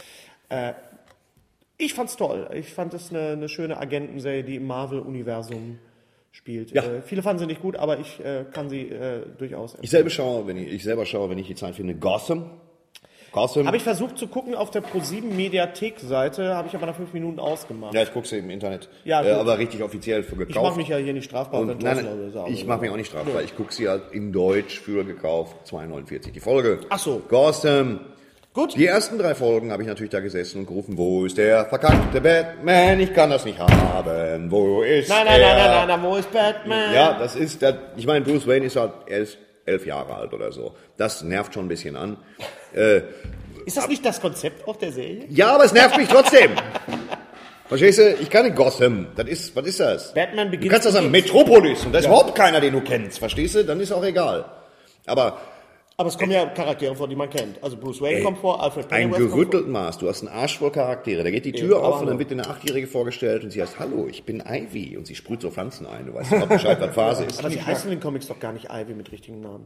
ich fand's toll. Ich fand es eine schöne Agentenserie, die im Marvel-Universum spielt. Ja. Viele fanden sie nicht gut, aber ich kann sie durchaus Ich selber schaue, wenn ich die Zeit finde, Gotham. Habe ich versucht zu gucken auf der ProSieben Mediathek-Seite, habe ich aber nach 5 Minuten ausgemacht. Ja, ich gucke sie im Internet. Ja, gut. Aber richtig offiziell für gekauft. Ich mache mich ja hier nicht strafbar, Und, nein, ich mache mich auch nicht strafbar. Ich gucke sie halt in Deutsch für gekauft, 2,49 die Folge. Ach so. Gotham. Gut. Die ersten 3 Folgen habe ich natürlich da gesessen und gerufen, wo ist der verkackte Batman? Ich kann das nicht haben. Wo ist Nein, wo ist Batman? Ja, das ist, ich meine, Bruce Wayne ist halt, er ist 11 Jahre alt oder so. Das nervt schon ein bisschen an. Ist das nicht das Konzept auch der Serie? Ja, aber es nervt mich trotzdem. Verstehst du? Ich kann in Gotham. Was ist das? Batman Du beginnt. kannst das sagen, Metropolis. Und da ist überhaupt keiner, den du kennst. Verstehst du? Dann ist auch egal. Aber Aber es kommen ja Charaktere vor, die man kennt. Also Bruce Wayne kommt vor, Alfred ein Pennyworth kommt gerüttelten Maß. Du hast einen Arsch voll Charaktere. Da geht die Tür aber auf und hallo. dann wird dir eine 8-Jährige vorgestellt und sie heißt, hallo, ich bin Ivy. Und sie sprüht so Pflanzen ein. Du weißt überhaupt Bescheid, was Phase ist. vor. Aber sie heißen in den Comics doch gar nicht Ivy mit richtigen Namen.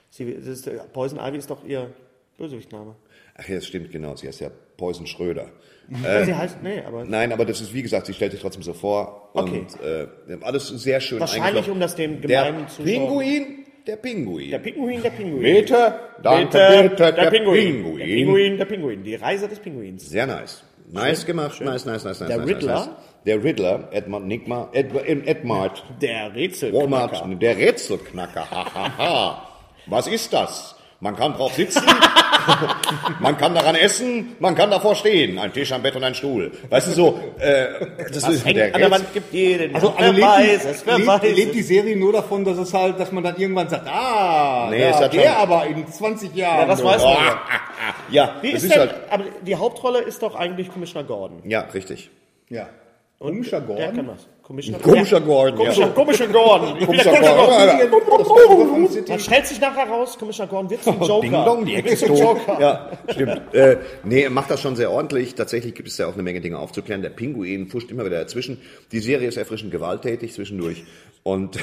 Poison Ivy ist doch ihr Bösewichtname. Ach ja, das stimmt, genau. Sie heißt ja Poison Schröder. Sie heißt, nee, aber... Nein, aber das ist, wie gesagt, sie stellt sich trotzdem so vor. Okay. Und alles sehr schön Wahrscheinlich, eingeklopft. um das dem Der gemeinen Zuschauer... Der Pinguin. Der Pinguin. Bitte, danke, bitte, der Pinguin. Der Pinguin. Die Reise des Pinguins. Sehr nice. Nice gemacht, nice. Der Riddler? Der Riddler, Edmund. Der Rätselknacker. Walmart, der Rätselknacker. Hahaha. Was ist das? Man kann drauf sitzen, man kann daran essen, man kann davor stehen. Ein Tisch, ein Bett und ein Stuhl. Weißt du, so, das ist der An der Wand gibt jeden. Also wer lebt die Serie nur davon, dass es halt, dass man dann irgendwann sagt, Nee, ja, es hat der schon- aber in 20 Jahren. Ja, das weiß man ja. Ja, Wie das ist ist denn, halt, aber die Hauptrolle ist doch eigentlich Commissioner Gordon. ja, richtig. Ja. Komischer Der kann Gordon. was. Commissioner Gordon, Komischer Gordon. Ich bin der Komischer Komischer Gordon. Gordon. Dann stellt sich nachher raus, Commissioner Gordon wird zum Joker. Ding dong, die Ecke ist Zum tot. Joker. Ja, stimmt. Nee, er macht das schon sehr ordentlich. Tatsächlich gibt es ja auch eine Menge Dinge aufzuklären. Der Pinguin pfuscht immer wieder dazwischen. Die Serie ist erfrischend gewalttätig zwischendurch. Und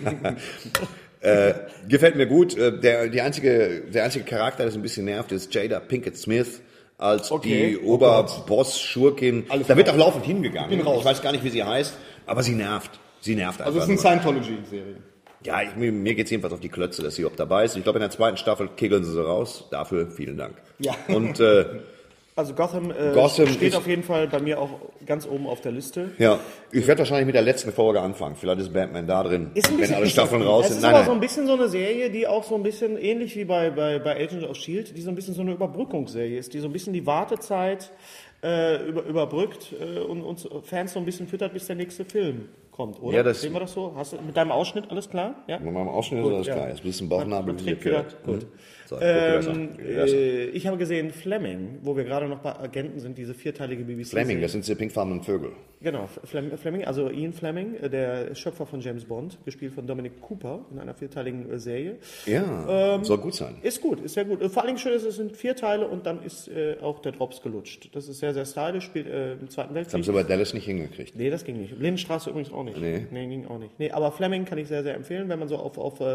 gefällt mir gut. Der einzige Charakter, der so ein bisschen nervt, ist Jada Pinkett Smith als die Oberboss-Schurkin. Da wird auch laufend hingegangen. Ich weiß gar nicht, wie sie heißt, aber sie nervt. Sie nervt einfach Also es ist eine nur. Scientology-Serie. Ja, mir geht's jedenfalls auf die Klötze, dass sie überhaupt dabei ist. Ich glaube, in der zweiten Staffel kegeln sie raus. Dafür vielen Dank. Ja. Und Also Gotham steht ist- auf jeden Fall bei mir auch ganz oben auf der Liste. ja, ich werde wahrscheinlich mit der letzten Folge anfangen. Vielleicht ist Batman da drin, Ist ein wenn bisschen, alle Staffeln raus es sind. ist Nein, aber so ein nein. bisschen so eine Serie, die auch so ein bisschen ähnlich wie bei Agents of S.H.I.E.L.D., die so ein bisschen so eine Überbrückungsserie ist, die so ein bisschen die Wartezeit überbrückt und Fans so ein bisschen füttert, bis der nächste Film kommt, oder? Ja, das- Sehen wir das so? Hast du mit deinem Ausschnitt alles klar? Ja? Mit meinem Ausschnitt ist Gut, alles ja. klar. Jetzt bist du ein Bauchnabel Man hier trägt wieder- gehört. gut. So, besser. Ich habe gesehen Fleming, wo wir gerade noch bei Agenten sind, diese vierteilige BBC. Fleming, das sind diese pinkfarbenen Vögel. Genau, Fleming, also Ian Fleming, der Schöpfer von James Bond, gespielt von Dominic Cooper in einer vierteiligen Serie. Ja, soll gut sein. Ist gut, ist sehr gut. Vor allem schön ist, es sind 4 Teile und dann ist auch der Drops gelutscht. Das ist sehr, sehr stylisch, spielt im Zweiten Das haben Weltkrieg. sie bei Dallas nicht hingekriegt. Nee, das ging nicht. Lindenstraße übrigens auch nicht. Nee. ging auch nicht. Nee, aber Fleming kann ich sehr, sehr empfehlen, wenn man so auf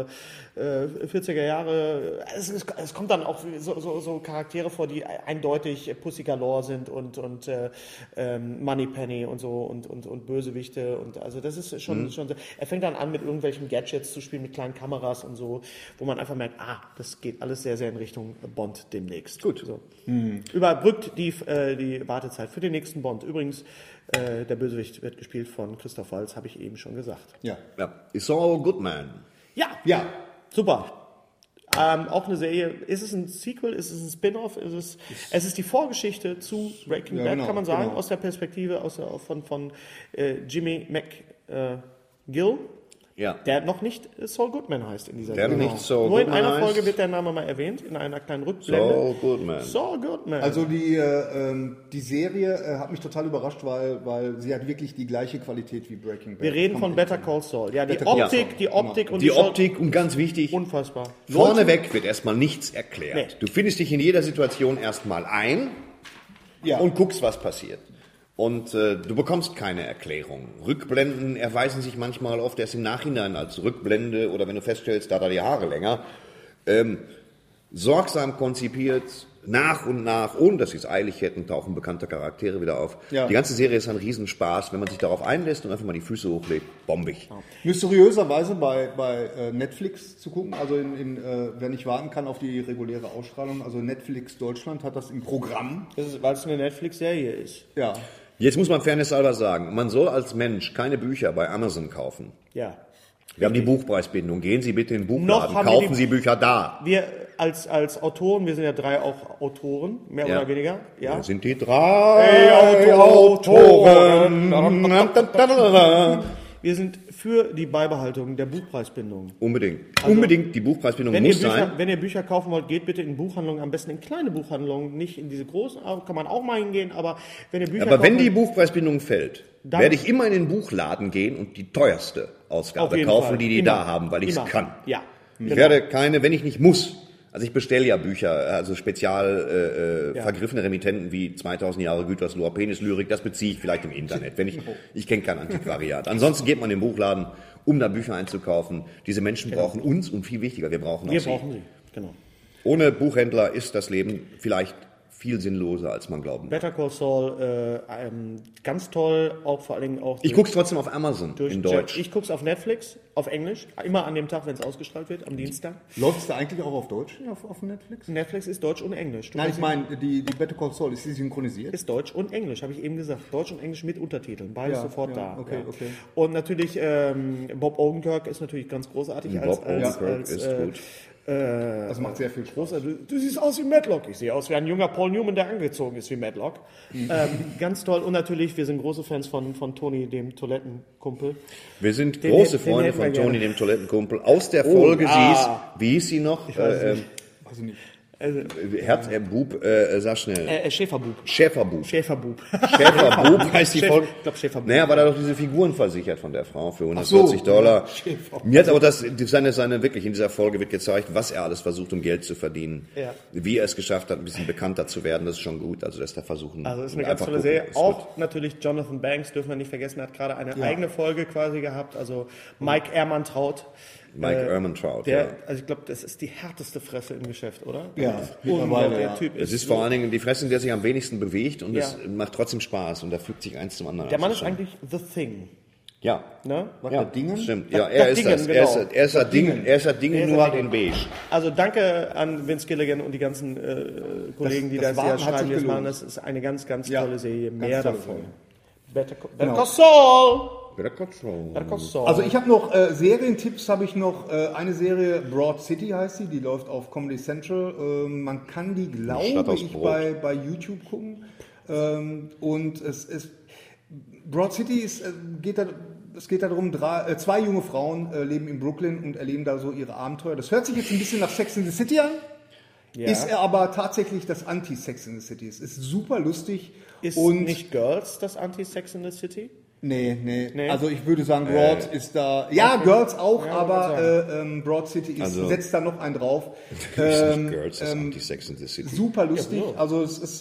40er Jahre, es kommt dann auch so Charaktere vor, die eindeutig Pussy Galore sind und Moneypenny und so und Bösewichte und also das ist schon, er fängt dann an mit irgendwelchen Gadgets zu spielen, mit kleinen Kameras und so, wo man einfach merkt, das geht alles sehr, sehr in Richtung Bond demnächst. Gut. So. Überbrückt die Wartezeit für den nächsten Bond. Übrigens, der Bösewicht wird gespielt von Christoph Waltz, habe ich eben schon gesagt. Ja. Ja, It's All Good Man. Ja. Super. Auch eine Serie. Ist es ein Sequel? Ist es ein Spin-off? Es ist die Vorgeschichte zu Breaking Bad, genau, kann man sagen, genau. aus der Perspektive von Jimmy McGill, Ja. der noch nicht Saul Goodman heißt in dieser Der Serie. nicht Saul Nur in Goodman einer Folge heißt. wird der Name mal erwähnt, in einer kleinen Rückblende. Saul Goodman. Saul Goodman. Also die Serie hat mich total überrascht, weil sie hat wirklich die gleiche Qualität wie Breaking Bad. wir reden von Better Call Saul. Ja, die Optik und Die Optik und ganz wichtig, unfassbar. vorneweg wird erstmal nichts erklärt. Nee. Du findest dich in jeder Situation erstmal ein Ja. und guckst, was passiert. Und du bekommst keine Erklärung. Rückblenden erweisen sich manchmal oft erst im Nachhinein als Rückblende oder wenn du feststellst, da hat er die Haare länger. Sorgsam konzipiert, nach und nach, ohne dass sie es eilig hätten, tauchen bekannte Charaktere wieder auf. Ja. Die ganze Serie ist ein Riesenspaß, wenn man sich darauf einlässt und einfach mal die Füße hochlegt, bombig. Mysteriöserweise bei Netflix zu gucken, also wer nicht warten kann auf die reguläre Ausstrahlung, also Netflix Deutschland hat das im Programm. Das ist, weil es eine Netflix-Serie ist. Ja. Jetzt muss man fairnesshalber sagen, man soll als Mensch keine Bücher bei Amazon kaufen. Ja. Wir haben die Buchpreisbindung. Gehen Sie bitte in den Noch Buchladen, haben wir kaufen die- Sie Bücher da. Wir als Autoren, wir sind ja 3 auch Autoren, mehr Ja. oder weniger. Ja. Wir sind die 3 Autoren. Wir sind für die Beibehaltung der Buchpreisbindung. Unbedingt. Unbedingt, die Buchpreisbindung Wenn ihr, muss sein. wenn ihr Bücher kaufen wollt, geht bitte in Buchhandlungen, am besten in kleine Buchhandlungen, nicht in diese großen, kann man auch mal hingehen, aber wenn ihr Bücher Aber wenn kaufen die Buchpreisbindung fällt, Dann- werde ich immer in den Buchladen gehen und die teuerste auf Ausgabe jeden kaufen, Fall. die Immer. da haben, weil ich es Immer. kann. Ja. Ich werde keine, wenn ich nicht muss, Also ich bestelle ja Bücher, also spezial vergriffene Remittenten wie 2000 Jahre Gütersloher Penislyrik, das beziehe ich vielleicht im Internet, wenn ich kenne kein Antiquariat. Ansonsten geht man in den Buchladen, um da Bücher einzukaufen. Diese Menschen brauchen uns und viel wichtiger, wir brauchen sie. Genau. Ohne Buchhändler ist das Leben vielleicht viel sinnloser, als man glauben mag. Better Call Saul, ganz toll, auch vor allen Dingen auch... Ich gucke es trotzdem auf Amazon in Deutsch. Ich gucke es auf Netflix, auf Englisch, immer an dem Tag, wenn es ausgestrahlt wird, am Dienstag. Läuft es da eigentlich auch auf Deutsch auf Netflix? Netflix ist Deutsch und Englisch. Nein, ich meine, die Better Call Saul, ist die synchronisiert? Ist Deutsch und Englisch, habe ich eben gesagt. Deutsch und Englisch mit Untertiteln, beides sofort da. Okay. Und natürlich, Bob Odenkirk ist natürlich ganz großartig. Bob Odenkirk ist gut. Das macht sehr viel Spaß. Du siehst aus wie Matlock. Ich sehe aus wie ein junger Paul Newman, der angezogen ist wie Matlock. Ganz toll. Und natürlich, wir sind große Fans von Tony, dem Toilettenkumpel. Wir sind große Freunde von Tony, dem Toilettenkumpel. Aus der Folge, wie hieß sie noch? Weiß ich nicht. Bub, sag schnell. Schäferbub. Schäferbub Schäferbub. heißt die Folge. Ich glaube Schäferbub. Naja, war da doch diese Figuren versichert von der Frau für $140. Mir hat aber seine wirklich in dieser Folge wird gezeigt, was er alles versucht, um Geld zu verdienen. Ja. Wie er es geschafft hat, ein bisschen bekannter zu werden, das ist schon gut. Also, dass da versuchen. Also, das ist eine ganz tolle Serie. Auch natürlich Jonathan Banks, dürfen wir nicht vergessen, hat gerade eine eigene Folge quasi gehabt. Also, Mike Ehrmantraut. Mike Ehrmantraut, Also ich glaube, das ist die härteste Fresse im Geschäft, oder? Ja, der Typ es ist vor allen Dingen die Fresse, in der sich am wenigsten bewegt und es macht trotzdem Spaß und da fügt sich eins zum anderen. Der Mann ist eigentlich The Thing. Ja. Ne? Dingen? Stimmt. Ja, er ist das. Er ist das Dingen nur halt in beige. Also danke an Vince Gilligan und die ganzen Kollegen, die das ja schreiben, jetzt machen. Das ist eine ganz, ganz tolle Serie. Mehr davon. Better Call Saul. Also ich habe noch Serientipps, habe ich noch eine Serie, Broad City heißt die läuft auf Comedy Central. Man kann die, glaube ich, bei YouTube gucken. Und Broad City es geht darum, zwei junge Frauen leben in Brooklyn und erleben da so ihre Abenteuer. Das hört sich jetzt ein bisschen nach Sex in the City an. Ja. Ist er aber tatsächlich das Anti-Sex in the City. Es ist super lustig. Ist nicht Girls das Anti-Sex in the City? Nee. Also ich würde sagen, Broad ist da... Ja, okay. Girls auch, aber Broad City setzt da noch einen drauf. Girls ist Anti-Sex in the City. Super lustig. Also es ist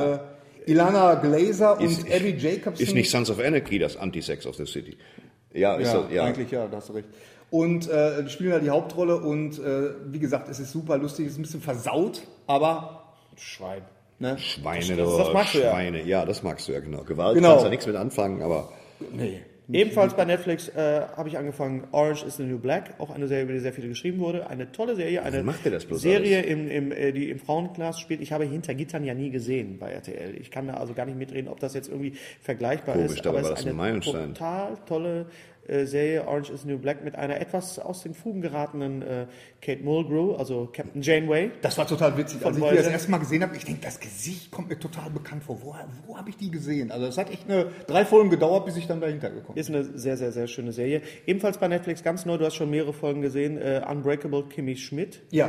Ilana Glazer und Abby Jacobson. Ist nicht Sons of Anarchy das Anti-Sex of the City? Ja, ist das, eigentlich da hast du recht. Und die spielen da die Hauptrolle und wie gesagt, es ist super lustig, es ist ein bisschen versaut, aber Schwein. Ne? Schweine, das magst du Schweine. Ja, das magst du ja, genau. Gewalt kannst du ja nichts mit anfangen, aber... Nee. Ebenfalls bei Netflix habe ich angefangen, Orange is the New Black, auch eine Serie, über die sehr viel geschrieben wurde. Eine tolle Serie, eine Serie, die im Frauenklas spielt. Ich habe Hinter Gittern ja nie gesehen bei RTL. Ich kann da also gar nicht mitreden, ob das jetzt irgendwie vergleichbar ist. Aber es ist eine total tolle Serie, Orange is the New Black, mit einer etwas aus den Fugen geratenen Kate Mulgrew, also Captain Janeway. Das war total witzig. Als ich die das erste Mal gesehen habe, ich denke, das Gesicht kommt mir total bekannt vor. Wo habe ich die gesehen? Also es hat echt 3 Folgen gedauert, bis ich dann dahinter gekommen bin. Ist eine sehr, sehr, sehr schöne Serie. Ebenfalls bei Netflix ganz neu, du hast schon mehrere Folgen gesehen, Unbreakable Kimmy Schmidt. Ja.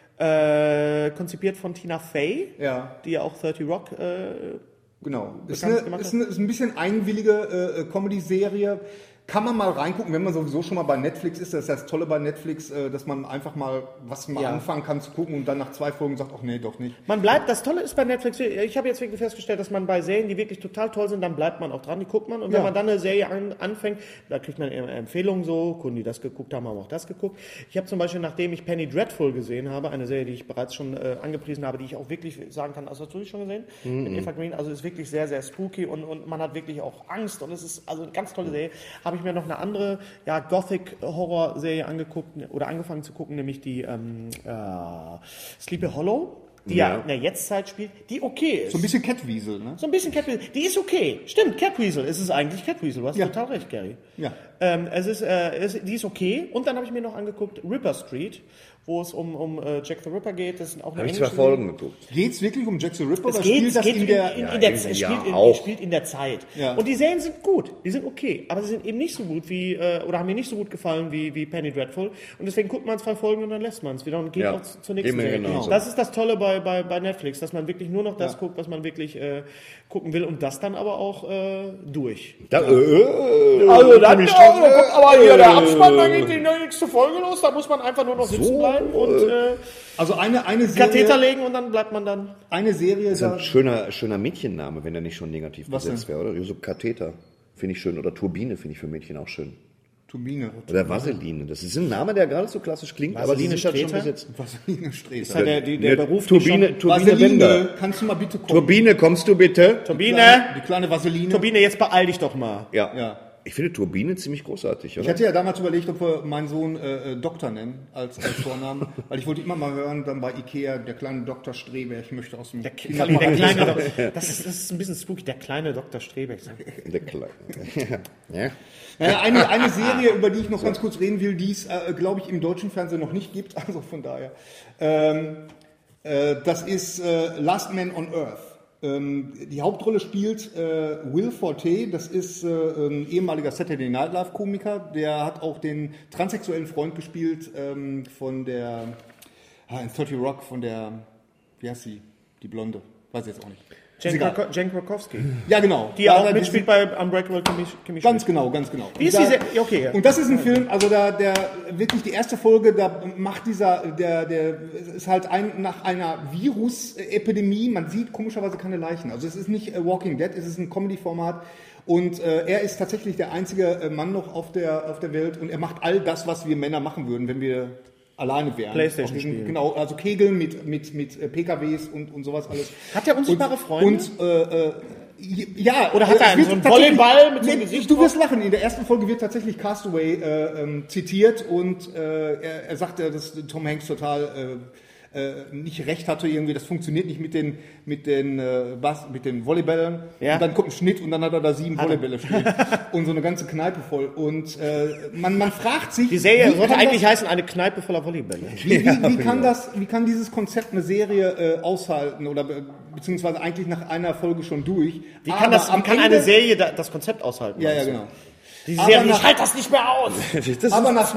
Konzipiert von Tina Fey, die ja auch 30 Rock genau. Ist ein bisschen einwillige Comedy-Serie. Kann man mal reingucken, wenn man sowieso schon mal bei Netflix ist. Das ist das Tolle bei Netflix, dass man einfach mal anfangen kann zu gucken und dann nach 2 Folgen sagt, ach nee, doch nicht. Man bleibt, das Tolle ist bei Netflix, ich habe jetzt wirklich festgestellt, dass man bei Serien, die wirklich total toll sind, dann bleibt man auch dran, die guckt man. Und wenn man dann eine Serie anfängt, da kriegt man Empfehlungen so, Kunden, die das geguckt haben auch das geguckt. Ich habe zum Beispiel, nachdem ich Penny Dreadful gesehen habe, eine Serie, die ich bereits schon angepriesen habe, die ich auch wirklich sagen kann, also hast du die schon gesehen? Mit Eva Green, also ist wirklich sehr, sehr spooky und man hat wirklich auch Angst und es ist also eine ganz tolle Serie. Habe ich mir noch eine andere Gothic-Horror-Serie angeguckt oder angefangen zu gucken, nämlich die Sleepy Hollow, die ja in der Jetztzeit spielt, die okay ist. So ein bisschen Catweasel, ne? So ein bisschen Catweasel. Die ist okay. Stimmt, Catweasel. Es ist eigentlich Catweasel. Du hast total recht, Gary. Ja. Die ist okay. Und dann habe ich mir noch angeguckt Ripper Street, wo es um Jack the Ripper geht. Das sind auch habe ich 2 Folgen geguckt. Geht's wirklich um Jack the Ripper? Es spielt in der Zeit. Ja. Und die Serien sind gut. Die sind okay. Aber sie sind eben nicht so gut wie, oder haben mir nicht so gut gefallen wie Penny Dreadful. Und deswegen guckt man 2 Folgen und dann lässt man es wieder und geht auch zur nächsten Serie. Genau. Das ist das Tolle bei Netflix, dass man wirklich nur noch das guckt, was man wirklich gucken will und das dann aber auch durch. Also dann kommt aber hier der Abspann, dann geht die nächste Folge los, da muss man einfach nur noch sitzen bleiben. bleiben und Also eine Serie... Katheter legen und dann bleibt man dann... Eine Serie... Das ist ein schöner Mädchenname, wenn er nicht schon negativ Was besetzt wäre, oder? So Katheter finde ich schön. Oder Turbine finde ich für Mädchen auch schön. Turbine. Oder Vaseline. Das ist ein Name, der gar nicht so klassisch klingt, aber sie sind halt schon besetzt. Vaseline Streter. Ist ja der Beruf Turbine Vaseline, Bender. kannst du mal bitte kommen? Turbine, kommst du bitte? Turbine, Die kleine Vaseline. Turbine, jetzt beeil dich doch mal. Ja. Ich finde Turbine ziemlich großartig, Ich oder? hatte ja damals überlegt, ob wir meinen Sohn Doktor nennen als Vornamen, weil ich wollte immer mal hören, dann bei Ikea, der kleine Dr. Streber, ich möchte aus dem Der kleine das ist ein bisschen spooky, der kleine Dr. Strebeck. Der Kleine. Ja. Eine Serie, über die ich noch ganz kurz reden will, die es, glaube ich, im deutschen Fernsehen noch nicht gibt, also von daher. Das ist Last Man on Earth. Die Hauptrolle spielt Will Forte, das ist ein ehemaliger Saturday Night Live Komiker, der hat auch den transsexuellen Freund gespielt von der, in 30 Rock, von der, wie heißt sie, die Blonde, weiß ich jetzt auch nicht. Jen Krakowski. Ja, genau. Die auch mitspielt bei Unbreakable Kimmy Schmidt. Ganz genau. Wie ist diese? Okay. Und das ist ein Film, also der wirklich die erste Folge, da macht der ist halt nach einer Virusepidemie, man sieht komischerweise keine Leichen. Also es ist nicht Walking Dead, es ist ein Comedy-Format. Und er ist tatsächlich der einzige Mann noch auf der Welt und er macht all das, was wir Männer machen würden, wenn wir alleine wären. PlayStation spielen. Genau, also Kegeln mit PKWs und sowas alles. Hat er unsichtbare Freunde? Ja. Oder hat er so einen Volleyball mit so einem Gesicht? Du wirst lachen. In der ersten Folge wird tatsächlich Castaway zitiert und er sagt, dass Tom Hanks total nicht recht hatte irgendwie, das funktioniert nicht mit den Volleybällen. Ja. Und dann kommt ein Schnitt und dann hat er da 7 Volleybälle stehen und so eine ganze Kneipe voll. Und man fragt sich, Die Serie sollte eigentlich heißen, eine Kneipe voller Volleybälle. wie kann dieses Konzept eine Serie aushalten oder beziehungsweise eigentlich nach einer Folge schon durch? Wie kann eine Serie das Konzept aushalten? Ja, genau. Die Serie, ich halte das nicht mehr aus. Aber nach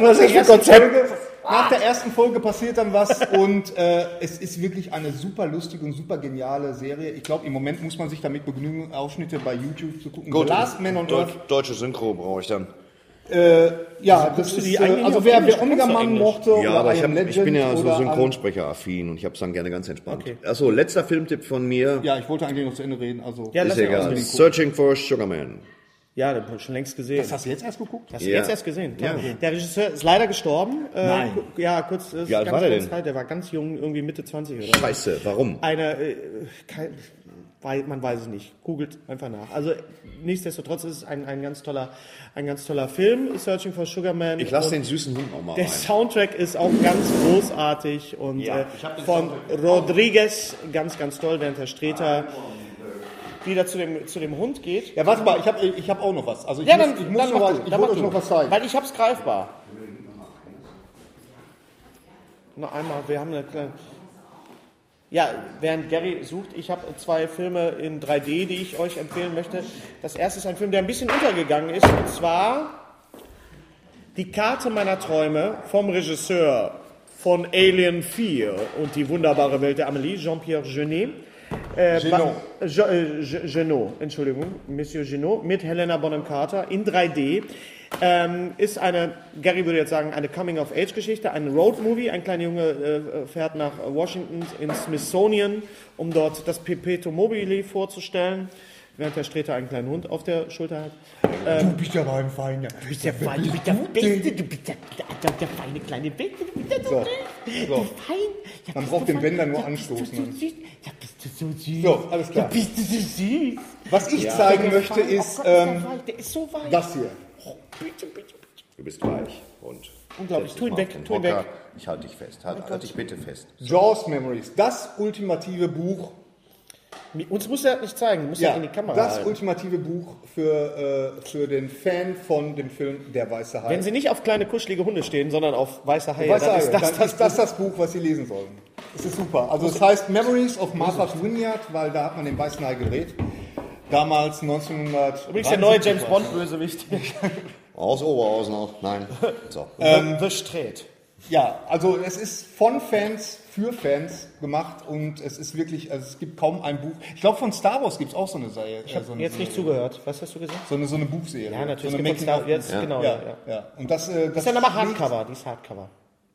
der ersten Folge passiert dann was und es ist wirklich eine super lustige und super geniale Serie. Ich glaube, im Moment muss man sich damit begnügen, Ausschnitte bei YouTube zu gucken. Gut, The Last Man on Earth. Deutsche Synchro brauche ich dann. Ja, das ist, also wer Omega Man mochte Ja, oder aber I Am ich bin ja Legend so oder Synchronsprecher-affin und ich habe es dann gerne ganz entspannt. Okay. Achso, letzter Filmtipp von mir. Ja, ich wollte eigentlich noch zu Ende reden. Also Ja, Ist lass ihn egal. ausreden. Searching for Sugar Man. Ja, das habe ich schon längst gesehen. das hast du jetzt erst geguckt? Hast du Ja. jetzt erst gesehen? Ja. Der Regisseur ist leider gestorben. Nein. Ja, kurz. Wie alt war der denn? Der war ganz jung, irgendwie Mitte 20 oder so. Scheiße, warum? Man weiß es nicht. Googelt einfach nach. Also nichtsdestotrotz ist es ein ganz toller Film, Searching for Sugar Man. Ich lasse Und den süßen Hund noch mal der rein. Soundtrack ist auch ganz großartig und Ja, ich hab den von Soundtrack Rodriguez ganz toll, während Herr Streter wieder zu dem Hund geht. Ja, warte mal, ich hab auch noch was. Also ich Ja, wollte mach euch du. noch was zeigen. Weil ich hab's greifbar. Noch einmal, wir haben eine kleine... Ja, während Gary sucht, ich habe 2 Filme in 3D, die ich euch empfehlen möchte. Das erste ist ein Film, der ein bisschen untergegangen ist, und zwar Die Karte meiner Träume vom Regisseur von Alien 4 und die wunderbare Welt der Amélie, Jean-Pierre Jeunet. Genot, Entschuldigung, Monsieur Genot, mit Helena Bonham Carter in 3D. Ist eine, Gary würde jetzt sagen, eine Coming-of-Age-Geschichte, ein Road-Movie. Ein kleiner Junge fährt nach Washington ins Smithsonian, um dort das Perpetuum mobile vorzustellen, während der Streter einen kleinen Hund auf der Schulter hat. Du bist ja ein Feiner. Du bist der Feine, du bist der Beste, du bist der feine kleine Beste, du bist der So. Du fein. Ja, Man bist braucht du den fein. Bänder nur Ja, bist du anstoßen. so süß. Ja, bist du so süß. So, alles klar. Ja, bist du so süß. Was ich zeigen möchte ist Der ist so weich. das hier. Oh, bitte, bitte, bitte. Du bist weich und Unglaublich. setz Tu ihn dich weg, mal auf den tu ihn weg. Hocker. Ich halte dich fest. Halt dich bitte fest. Jaws Memories, das ultimative Buch. Uns muss er nicht zeigen, muss er in die Kamera das halten. ultimative Buch für den Fan von dem Film Der Weiße Hai. Wenn Sie nicht auf kleine, kuschelige Hunde stehen, sondern auf weiße Haie, Weiße dann Haie, ist das dann ist das Buch, was Sie lesen sollen. Es ist super. Also es heißt Memories of Martha's Vineyard, weil da hat man den Weißen Hai gedreht. Damals 1900. Übrigens der neue James Bond-Bösewicht. Aus Oberhausen auch. Nein. So. The Strait. Ja, also es ist von Fans für Fans gemacht und es ist wirklich, also es gibt kaum ein Buch. Ich glaube von Star Wars gibt es auch so eine Serie. Ich habe jetzt nicht zugehört. Was hast du gesagt? So eine Buchserie. Ja, natürlich. So eine gibt es da jetzt, ja. genau. Ja. Und das ist ja nochmal Hardcover, die ist Hardcover.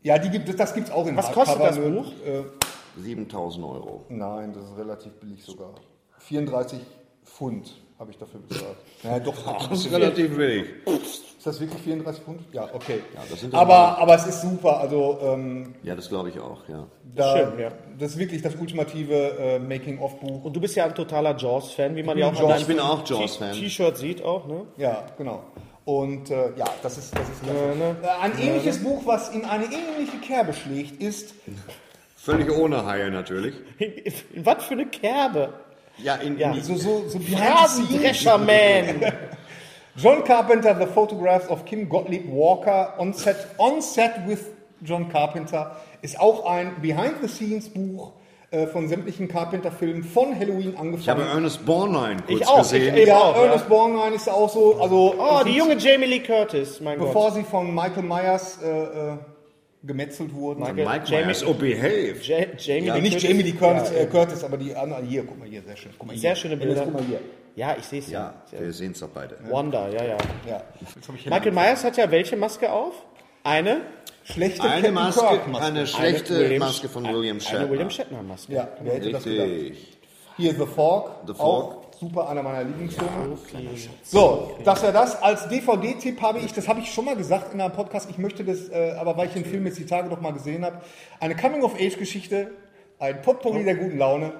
Ja, das gibt's auch in Was kostet Hardcover, das Buch? 7.000 Euro. Nein, das ist relativ billig sogar. 34 Pfund habe ich dafür bezahlt. Naja, doch. Das ist relativ billig. Ist das wirklich 34 Pfund? Ja, okay. Ja, das sind aber es ist super. Also ja, das glaube ich auch, ja. Schön, ja. Das ist wirklich das ultimative Making-of-Buch. Und du bist ja ein totaler Jaws-Fan, wie man ja auch Jaws- an Ich bin deinem auch Jaws-Fan. T-Shirt sieht auch, ne? Ja, genau. Und ja, das ist klasse. Ein ähnliches Buch, was in eine ähnliche Kerbe schlägt, ist Völlig ohne Haie natürlich. In was für eine Kerbe? Ja, in so behind the scenes. Rasendrescher-Man. John Carpenter, The Photographs of Kim Gottlieb Walker, on set with John Carpenter, ist auch ein Behind-the-Scenes-Buch von sämtlichen Carpenter-Filmen von Halloween angefangen. Ich habe Ernest Borgnine kurz Ich auch, gesehen. ich- ja, auch, ja. Ernest Borgnine ist auch so, also Oh, die junge Jamie Lee Curtis, mein bevor Gott. sie von Michael Myers gemetzelt wurden. Mike Myers, oh behave. Jamie Ja, Lee nicht Curtis. Jamie Lee Curtis, aber die andere. Hier, guck mal hier, sehr schön. Guck mal hier. Sehr schöne Bilder. Guck mal hier. Ja, ich sehe es Ja, wir sehen es doch beide. Wanda, ja. Ja. Jetzt hab ich Michael Myers hat ja welche Maske auf? Eine? schlechte Eine Captain Maske, Kirk-Maske. eine schlechte William- Maske von William Eine Shatner. William Shatner-Maske. Ja, wer hätte das gedacht? Richtig. Hier The Fog. The Fog. Auch super, einer meiner Lieblingsfilme. So, das wäre das. Als DVD-Tipp habe ich, das habe ich schon mal gesagt in einem Podcast, ich möchte das, aber weil ich den Film jetzt die Tage noch mal gesehen habe, eine Coming-of-Age-Geschichte, ein Potpourri der guten Laune.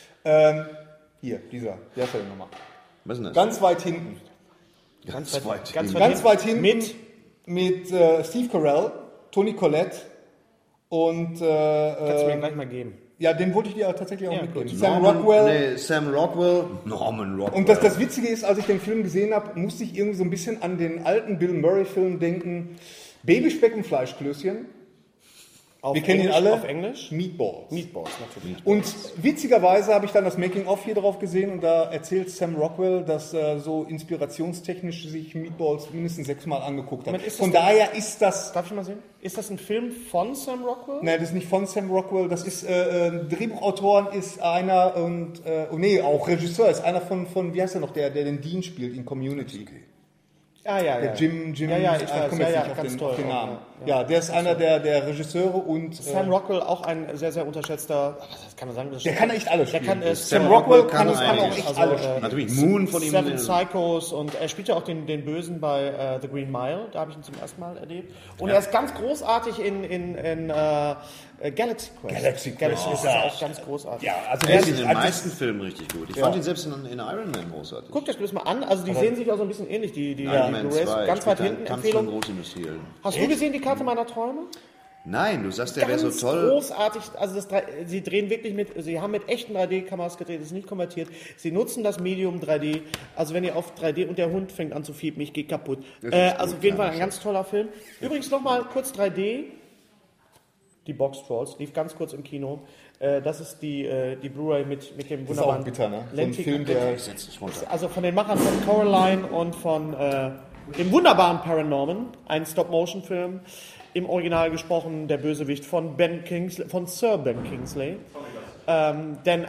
Hier, dieser, der ist ja nochmal. Was ist denn das? Ganz weit hinten. Ganz weit. Ganz weit hinten. Mit? Steve Carell, Toni Collette und Kannst du mir gleich mal geben. ja, den wollte ich dir tatsächlich auch mitgeben. gut. Sam Rockwell. Norman Rockwell. Und das Witzige ist, als ich den Film gesehen habe, musste ich irgendwie so ein bisschen an den alten Bill Murray-Film denken. Babyspeck und Fleischklößchen. Wir kennen ihn alle. Auf Englisch? Meatballs. Meatballs, natürlich. Und witzigerweise habe ich dann das Making-of hier drauf gesehen und da erzählt Sam Rockwell, dass so inspirationstechnisch sich Meatballs mindestens 6-mal angeguckt hat. Moment, ist das Von denn- daher ist das... Darf ich mal sehen? Ist das ein Film von Sam Rockwell? Nein, das ist nicht von Sam Rockwell, das ist Drehbuchautoren ist einer und auch Regisseur ist einer von wie heißt er noch, der den Dean spielt in Community. Ja. Der Jim, Ja, ich weiß. komme jetzt Ja, nicht ganz auf toll. den Namen. Ja. Ja, der ist einer der Regisseure und Sam Rockwell, auch ein sehr, sehr unterschätzter, das kann man sagen, das der kann echt alles Der spielen. kann, Sam Rockwell kann auch einiges. echt Also, alles spielen. Natürlich Moon von ihm. Seven Psychos und er spielt ja auch den Bösen bei The Green Mile, da habe ich ihn zum ersten Mal erlebt. Und er ist ganz großartig in Galaxy Quest. Galaxy Quest ist er auch ganz großartig. Ja, also Der der ist in ist den meisten Filmen richtig gut. Ich fand ihn selbst in Iron Man großartig. Guckt euch das mal an, also die sehen sich auch so ein bisschen ähnlich, die Iron Man Blu-rays. 2. Ganz weit spielt hinten, einen Kampf von Empfehlung. Großindustriellen. Hast du gesehen die Karte meiner Träume? Nein, du sagst, der wäre so Ganz toll. großartig, also sie drehen wirklich sie haben mit echten 3D-Kameras gedreht, das ist nicht konvertiert. Sie nutzen das Medium 3D, also wenn ihr auf 3D und der Hund fängt an zu fiepen, ich gehe kaputt. Also auf jeden Fall ein ganz toller Film. Übrigens nochmal kurz 3D, die Box Trolls, lief ganz kurz im Kino. Das ist die Blu-ray mit dem Das ist wunderbaren auch bitter, ne? So ein Lentic- Film, der Setz dich runter. also von den Machern von Coraline und von dem wunderbaren Paranorman, ein Stop-Motion-Film, im Original gesprochen, der Bösewicht von Sir Ben Kingsley. Denn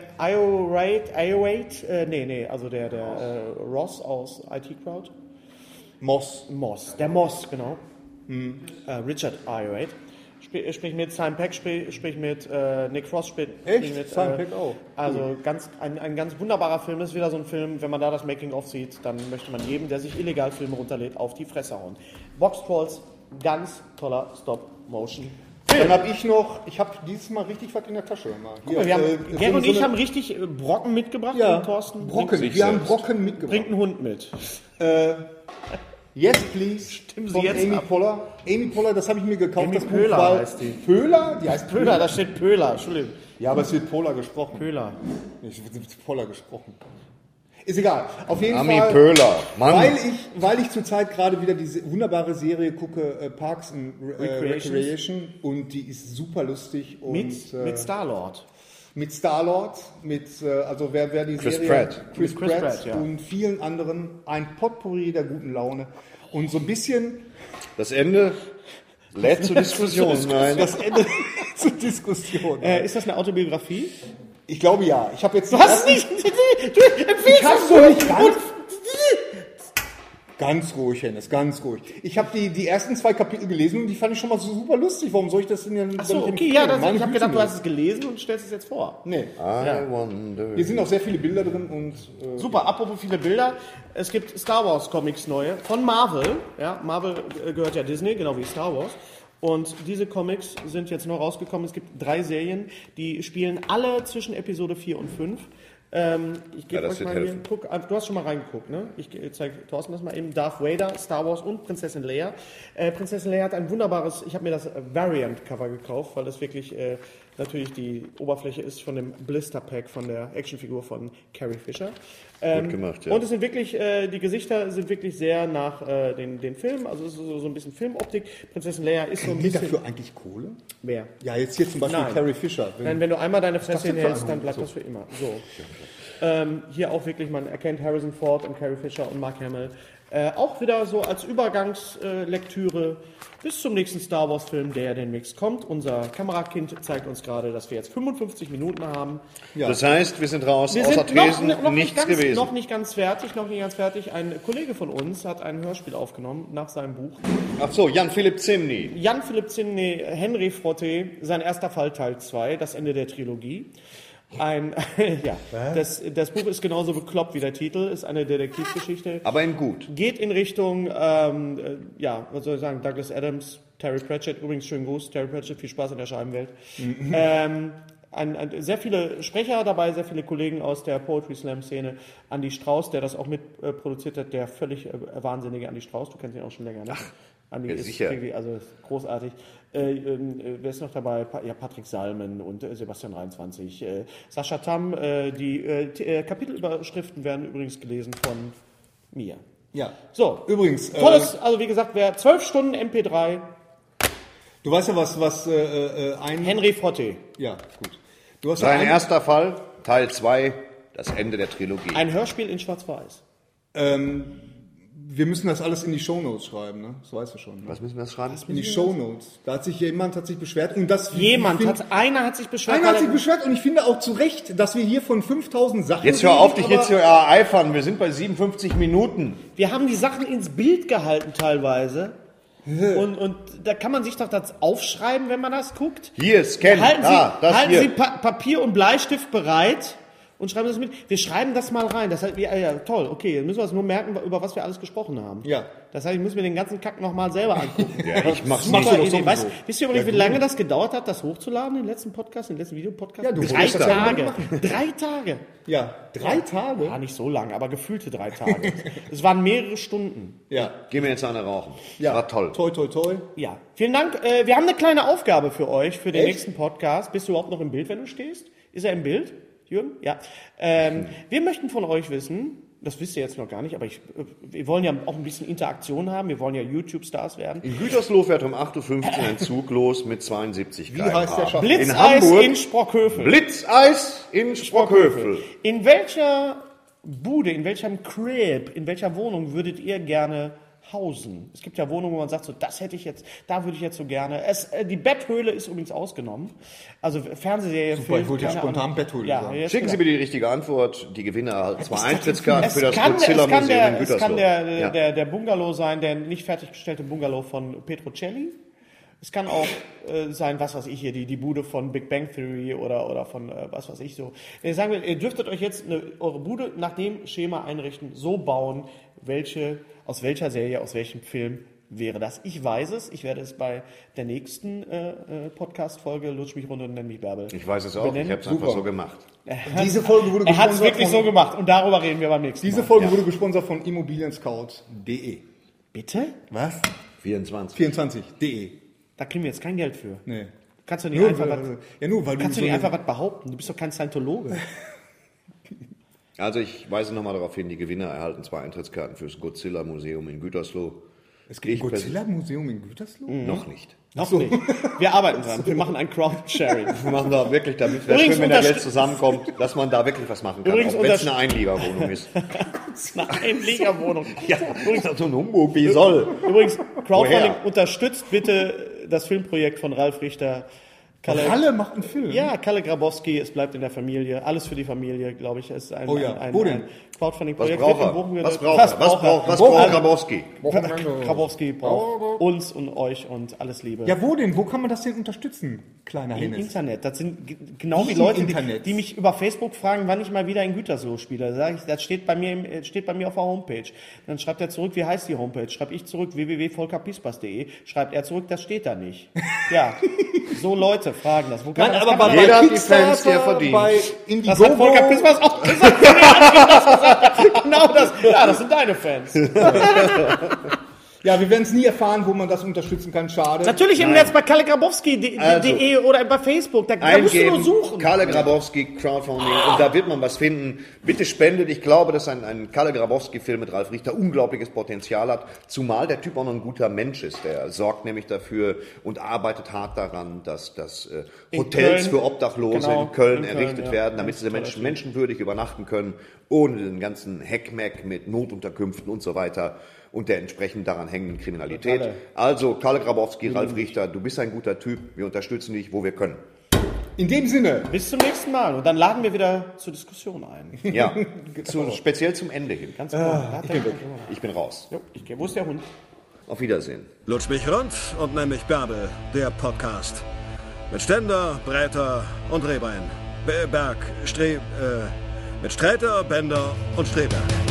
also der Ross aus IT Crowd. Moss, der Moss, genau. Richard Ayoade. Sprich mit Simon Pegg, sprich mit Nick Frost, sprich Echt? mit Simon Pegg auch? Also ein ganz wunderbarer Film. Das ist wieder so ein Film, wenn man da das Making-of sieht, dann möchte man jedem, der sich illegal Filme runterlädt, auf die Fresse hauen. Box Trolls, ganz toller Stop-Motion. Dann habe ich habe dieses Mal richtig was in der Tasche. Guck mal, Gerd und ich haben richtig Brocken mitgebracht. Und Thorsten Brocken. Wir haben Brocken mitgebracht. bringt einen Hund mit. Yes, Please. Stimmen Sie von jetzt Amy ab. Poehler. Amy Poehler, das habe ich mir gekauft. Amy das Buch, Poehler weil- heißt die. Poehler? Die heißt Pöhler, da steht Pöhler, Entschuldigung. Ja, aber es wird Poehler gesprochen. Pöhler. Es wird Poehler gesprochen. Ist egal. Auf jeden Ami Fall. Pöhler. Mann. Weil ich zurzeit gerade wieder diese wunderbare Serie gucke, Parks and Recreations. Recreation, und die ist super lustig. Und, Mit Star-Lord. mit Star-Lord, also wer die Chris Serie... Pratt. Chris Chris Pratt, Pratt, ja. und vielen anderen. Ein Potpourri der guten Laune. Und so ein bisschen Das Ende lädt zur Diskussion. Nein. das Ende zur Diskussion. Ist das eine Autobiografie? Ich glaube ja. Ich habe jetzt... Du hast es nicht. Du empfiehlst Ich hab's es doch nicht ganz... Ganz ruhig, Hennes, ganz ruhig. Ich habe die ersten 2 Kapitel gelesen und die fand ich schon mal so super lustig. Warum soll ich das denn dann Achso, dann okay, empfehlen? ja, Meine ich habe Güte, gedacht, du hast es gelesen und stellst es jetzt vor. Nee. I wonder. Hier sind auch sehr viele Bilder drin und Super, apropos viele Bilder. Es gibt Star Wars Comics neue von Marvel. Ja, Marvel gehört ja Disney, genau wie Star Wars. Und diese Comics sind jetzt neu rausgekommen. Es gibt 3 Serien, die spielen alle zwischen Episode 4 und 5. Ich gebe das euch wird mal hier, helfen. du hast schon mal reingeguckt, ne? Ich zeige Thorsten das mal eben. Darth Vader, Star Wars und Prinzessin Leia. Prinzessin Leia hat ein wunderbares, ich habe mir das Variant-Cover gekauft, weil das wirklich natürlich die Oberfläche ist von dem Blister-Pack von der Actionfigur von Carrie Fisher. Gut gemacht, ja. Und es sind wirklich, die Gesichter sind wirklich sehr nach den Filmen, also es ist so ein bisschen Filmoptik. Prinzessin Leia ist so ein Kriegen die bisschen... dafür eigentlich Kohle? Wer? Ja, jetzt hier zum Beispiel Nein. Carrie Fisher. Nein, wenn du einmal deine Fresse denn für hinhältst, ein dann Hund? bleibt So. das für immer. So. Hier auch wirklich, man erkennt Harrison Ford und Carrie Fisher und Mark Hamill. Auch wieder so als Übergangslektüre bis zum nächsten Star Wars Film, der demnächst kommt. Unser Kamerakind zeigt uns gerade, dass wir jetzt 55 Minuten haben. Ja. Das heißt, wir sind raus, Wir außer sind Thesen, noch nichts gewesen. Noch nicht ganz fertig. Ein Kollege von uns hat ein Hörspiel aufgenommen nach seinem Buch. Ach so, Jan-Philipp Zimny. Jan-Philipp Zimny, Henry Frotte, sein erster Fall Teil 2, das Ende der Trilogie. Das Buch ist genauso bekloppt wie der Titel, ist eine Detektivgeschichte. Aber in gut. Geht in Richtung, was soll ich sagen, Douglas Adams, Terry Pratchett, übrigens schönen Gruß, Terry Pratchett, viel Spaß in der Scheibenwelt. Sehr viele Sprecher dabei, sehr viele Kollegen aus der Poetry Slam Szene. Andi Strauß, der das auch mit produziert hat, der völlig wahnsinnige Andi Strauß, du kennst ihn auch schon länger, ne? Andi ja, ist sicher. irgendwie, also großartig. Wer ist noch dabei? Patrick Salmen und Sebastian 23. Sascha Tamm. Die Kapitelüberschriften werden übrigens gelesen von mir. Ja. So, Übrigens, tolles, also wie gesagt, wer 12 Stunden MP3, du weißt ja, was ein... Henry Frotte. Ja, gut. Du hast ja Sein erster Fall, Teil 2, das Ende der Trilogie. Ein Hörspiel in Schwarz-Weiß. wir müssen das alles in die Shownotes schreiben, ne? Das weißt du schon. Ne? Was müssen wir das schreiben? In die Shownotes. Da hat sich jemand beschwert und das Einer hat sich beschwert. Einer hat sich beschwert und ich finde auch zu Recht, dass wir hier von 5000 Sachen Jetzt hör auf, reden, dich hier zu ereifern. Wir sind bei 57 Minuten. Wir haben die Sachen ins Bild gehalten teilweise. Und da kann man sich doch das aufschreiben, wenn man das guckt. Hier, Scan. Halten Sie Papier und Bleistift bereit und schreiben das mit. Wir schreiben das mal rein. Das heißt, ja, toll, okay, dann müssen wir uns nur merken, über was wir alles gesprochen haben. Ja. Das heißt, ich muss mir den ganzen Kack nochmal selber angucken. Ja, ich mach's Super nicht. machst du doch Idee. sowieso. Wisst ihr übrigens, wie lange das gedauert hat, das hochzuladen, den letzten Podcast, den letzten Videopodcast? Ja, du 3 wolltest das ja Tage. mal 3 Tage. Ja, 3 Tage? Ja, nicht so lang, aber gefühlte 3 Tage. Es waren mehrere Stunden. Ja. Gehen wir jetzt eine rauchen. Ja. War toll. Toi, toi, toi. Ja, vielen Dank. Wir haben eine kleine Aufgabe für euch, für den Echt? nächsten Podcast. Bist du überhaupt noch im Bild, wenn du stehst? Ist er im Bild, Jürgen? Ja. Wir möchten von euch wissen, das wisst ihr jetzt noch gar nicht, aber wir wollen ja auch ein bisschen Interaktion haben. Wir wollen ja YouTube-Stars werden. In Gütersloh fährt um 8.15 Uhr ein Zug los mit 72 Wie heißt der Schaffner? Blitzeis in Hamburg. in Sprockhövel. Blitzeis in Sprockhövel. In welcher Bude, in welchem Crib, in welcher Wohnung würdet ihr gerne hausen? Es gibt ja Wohnungen, wo man sagt, so, das hätte ich jetzt, da würde ich jetzt so gerne. Die Betthöhle ist übrigens ausgenommen. Also Fernsehserie, Super, ich wollte keine spontan Ahnung. Betthöhle Ja, sagen. jetzt Schicken Sie genau. mir die richtige Antwort. Die Gewinner erhalten 2 Eintrittskarten für das es kann Godzilla-Museum in der, Gütersloh. es kann Ja. der Bungalow sein, der nicht fertiggestellte Bungalow von Petrocelli. Es kann auch sein, was weiß ich hier, die Bude von Big Bang Theory oder von was weiß ich so. Sagen wir, ihr dürftet euch jetzt eure Bude nach dem Schema einrichten, so bauen, aus welcher Serie, aus welchem Film wäre das. Ich weiß es, ich werde es bei der nächsten Podcast-Folge Lutsch mich runter und nenn mich Bärbel. Ich weiß es auch, benennen. ich habe es einfach so gemacht. Diese Folge wurde Er hat es gesponsert wirklich so gemacht und darüber reden wir beim nächsten Diese Mal. Folge wurde gesponsert von Immobilienscout.de. Bitte? Was? 24. 24.de. Da kriegen wir jetzt kein Geld für. Nee. Kannst du nicht Nur, einfach was... nur weil Kannst du so nicht eine- einfach was behaupten? Du bist doch kein Scientologe. Also ich weise nochmal darauf hin, die Gewinner erhalten 2 Eintrittskarten fürs Godzilla-Museum in Gütersloh. Es gibt Ich ein Godzilla-Museum in Gütersloh? Noch nicht. Noch nicht. Wir arbeiten dran. Wir machen ein Crowdsharing. Wir machen da wirklich, damit wäre Übrigens schön, wenn da Geld unterst- zusammenkommt, dass man da wirklich was machen kann, Übrigens auch wenn es unterst- eine Einliegerwohnung ist. Eine Liga-Wohnung. Ja, übrigens so ein Humbug, wie soll. Übrigens, Crowdfunding Woher? unterstützt bitte das Filmprojekt von Ralf Richter, Kalle macht einen Film. Ja, Kalle Grabowski, es bleibt in der Familie. Alles für die Familie, glaube ich. Ist ein, Oh ja. ein Wo denn? Crowdfunding-Projekt. Was braucht Grabowski? Grabowski braucht uns und euch und alles Liebe. Ja, wo denn? Wo kann man das denn unterstützen, kleiner Im Hennes? Internet. Das sind genau Wie die im Leute, Internet? die mich über Facebook fragen, wann ich mal wieder in Gütersloh spiele. Da sag ich, das steht bei mir auf der Homepage. Dann schreibt er zurück, wie heißt die Homepage? Schreibe ich zurück, www.volkerpispers.de. Schreibt er zurück, das steht da nicht. Ja, so Leute fragen das. Wo kann Nein, man das aber kann man- bei Jeder hat die Fans, Kickstarter, die er verdient. bei das hat Volker Indiegogo, Pispers auch gesagt. Genau das. Ja, das sind deine Fans. ja, wir werden es nie erfahren, wo man das unterstützen kann, schade. Natürlich im Netz bei kallegrabowski.de oder bei Facebook. Da musst du nur Eingeben, suchen. Kalle Grabowski Crowdfunding und da wird man was finden. Bitte spendet. Ich glaube, dass ein Kalle Grabowski-Film mit Ralf Richter unglaubliches Potenzial hat, zumal der Typ auch noch ein guter Mensch ist. Der sorgt nämlich dafür und arbeitet hart daran, dass Hotels Köln, für Obdachlose genau, in Köln in Köln, errichtet ja. werden, damit diese Menschen menschenwürdig übernachten können, ohne den ganzen Heckmeck mit Notunterkünften und so weiter und der entsprechend daran hängenden Kriminalität. Kalle. Also Kalle Grabowski, Ralf Richter, du bist ein guter Typ, wir unterstützen dich, wo wir können. In dem Sinne, Bis zum nächsten Mal. Und dann laden wir wieder zur Diskussion ein. Ja, speziell zum Ende hin. Ganz genau. Ich bin raus. Wo ist der Hund? Auf Wiedersehen. Lutsch mich rund und nenn mich Bärbel, der Podcast. Mit Ständer, Breiter und Rehbein. Mit Streiter, Bender und Streberg.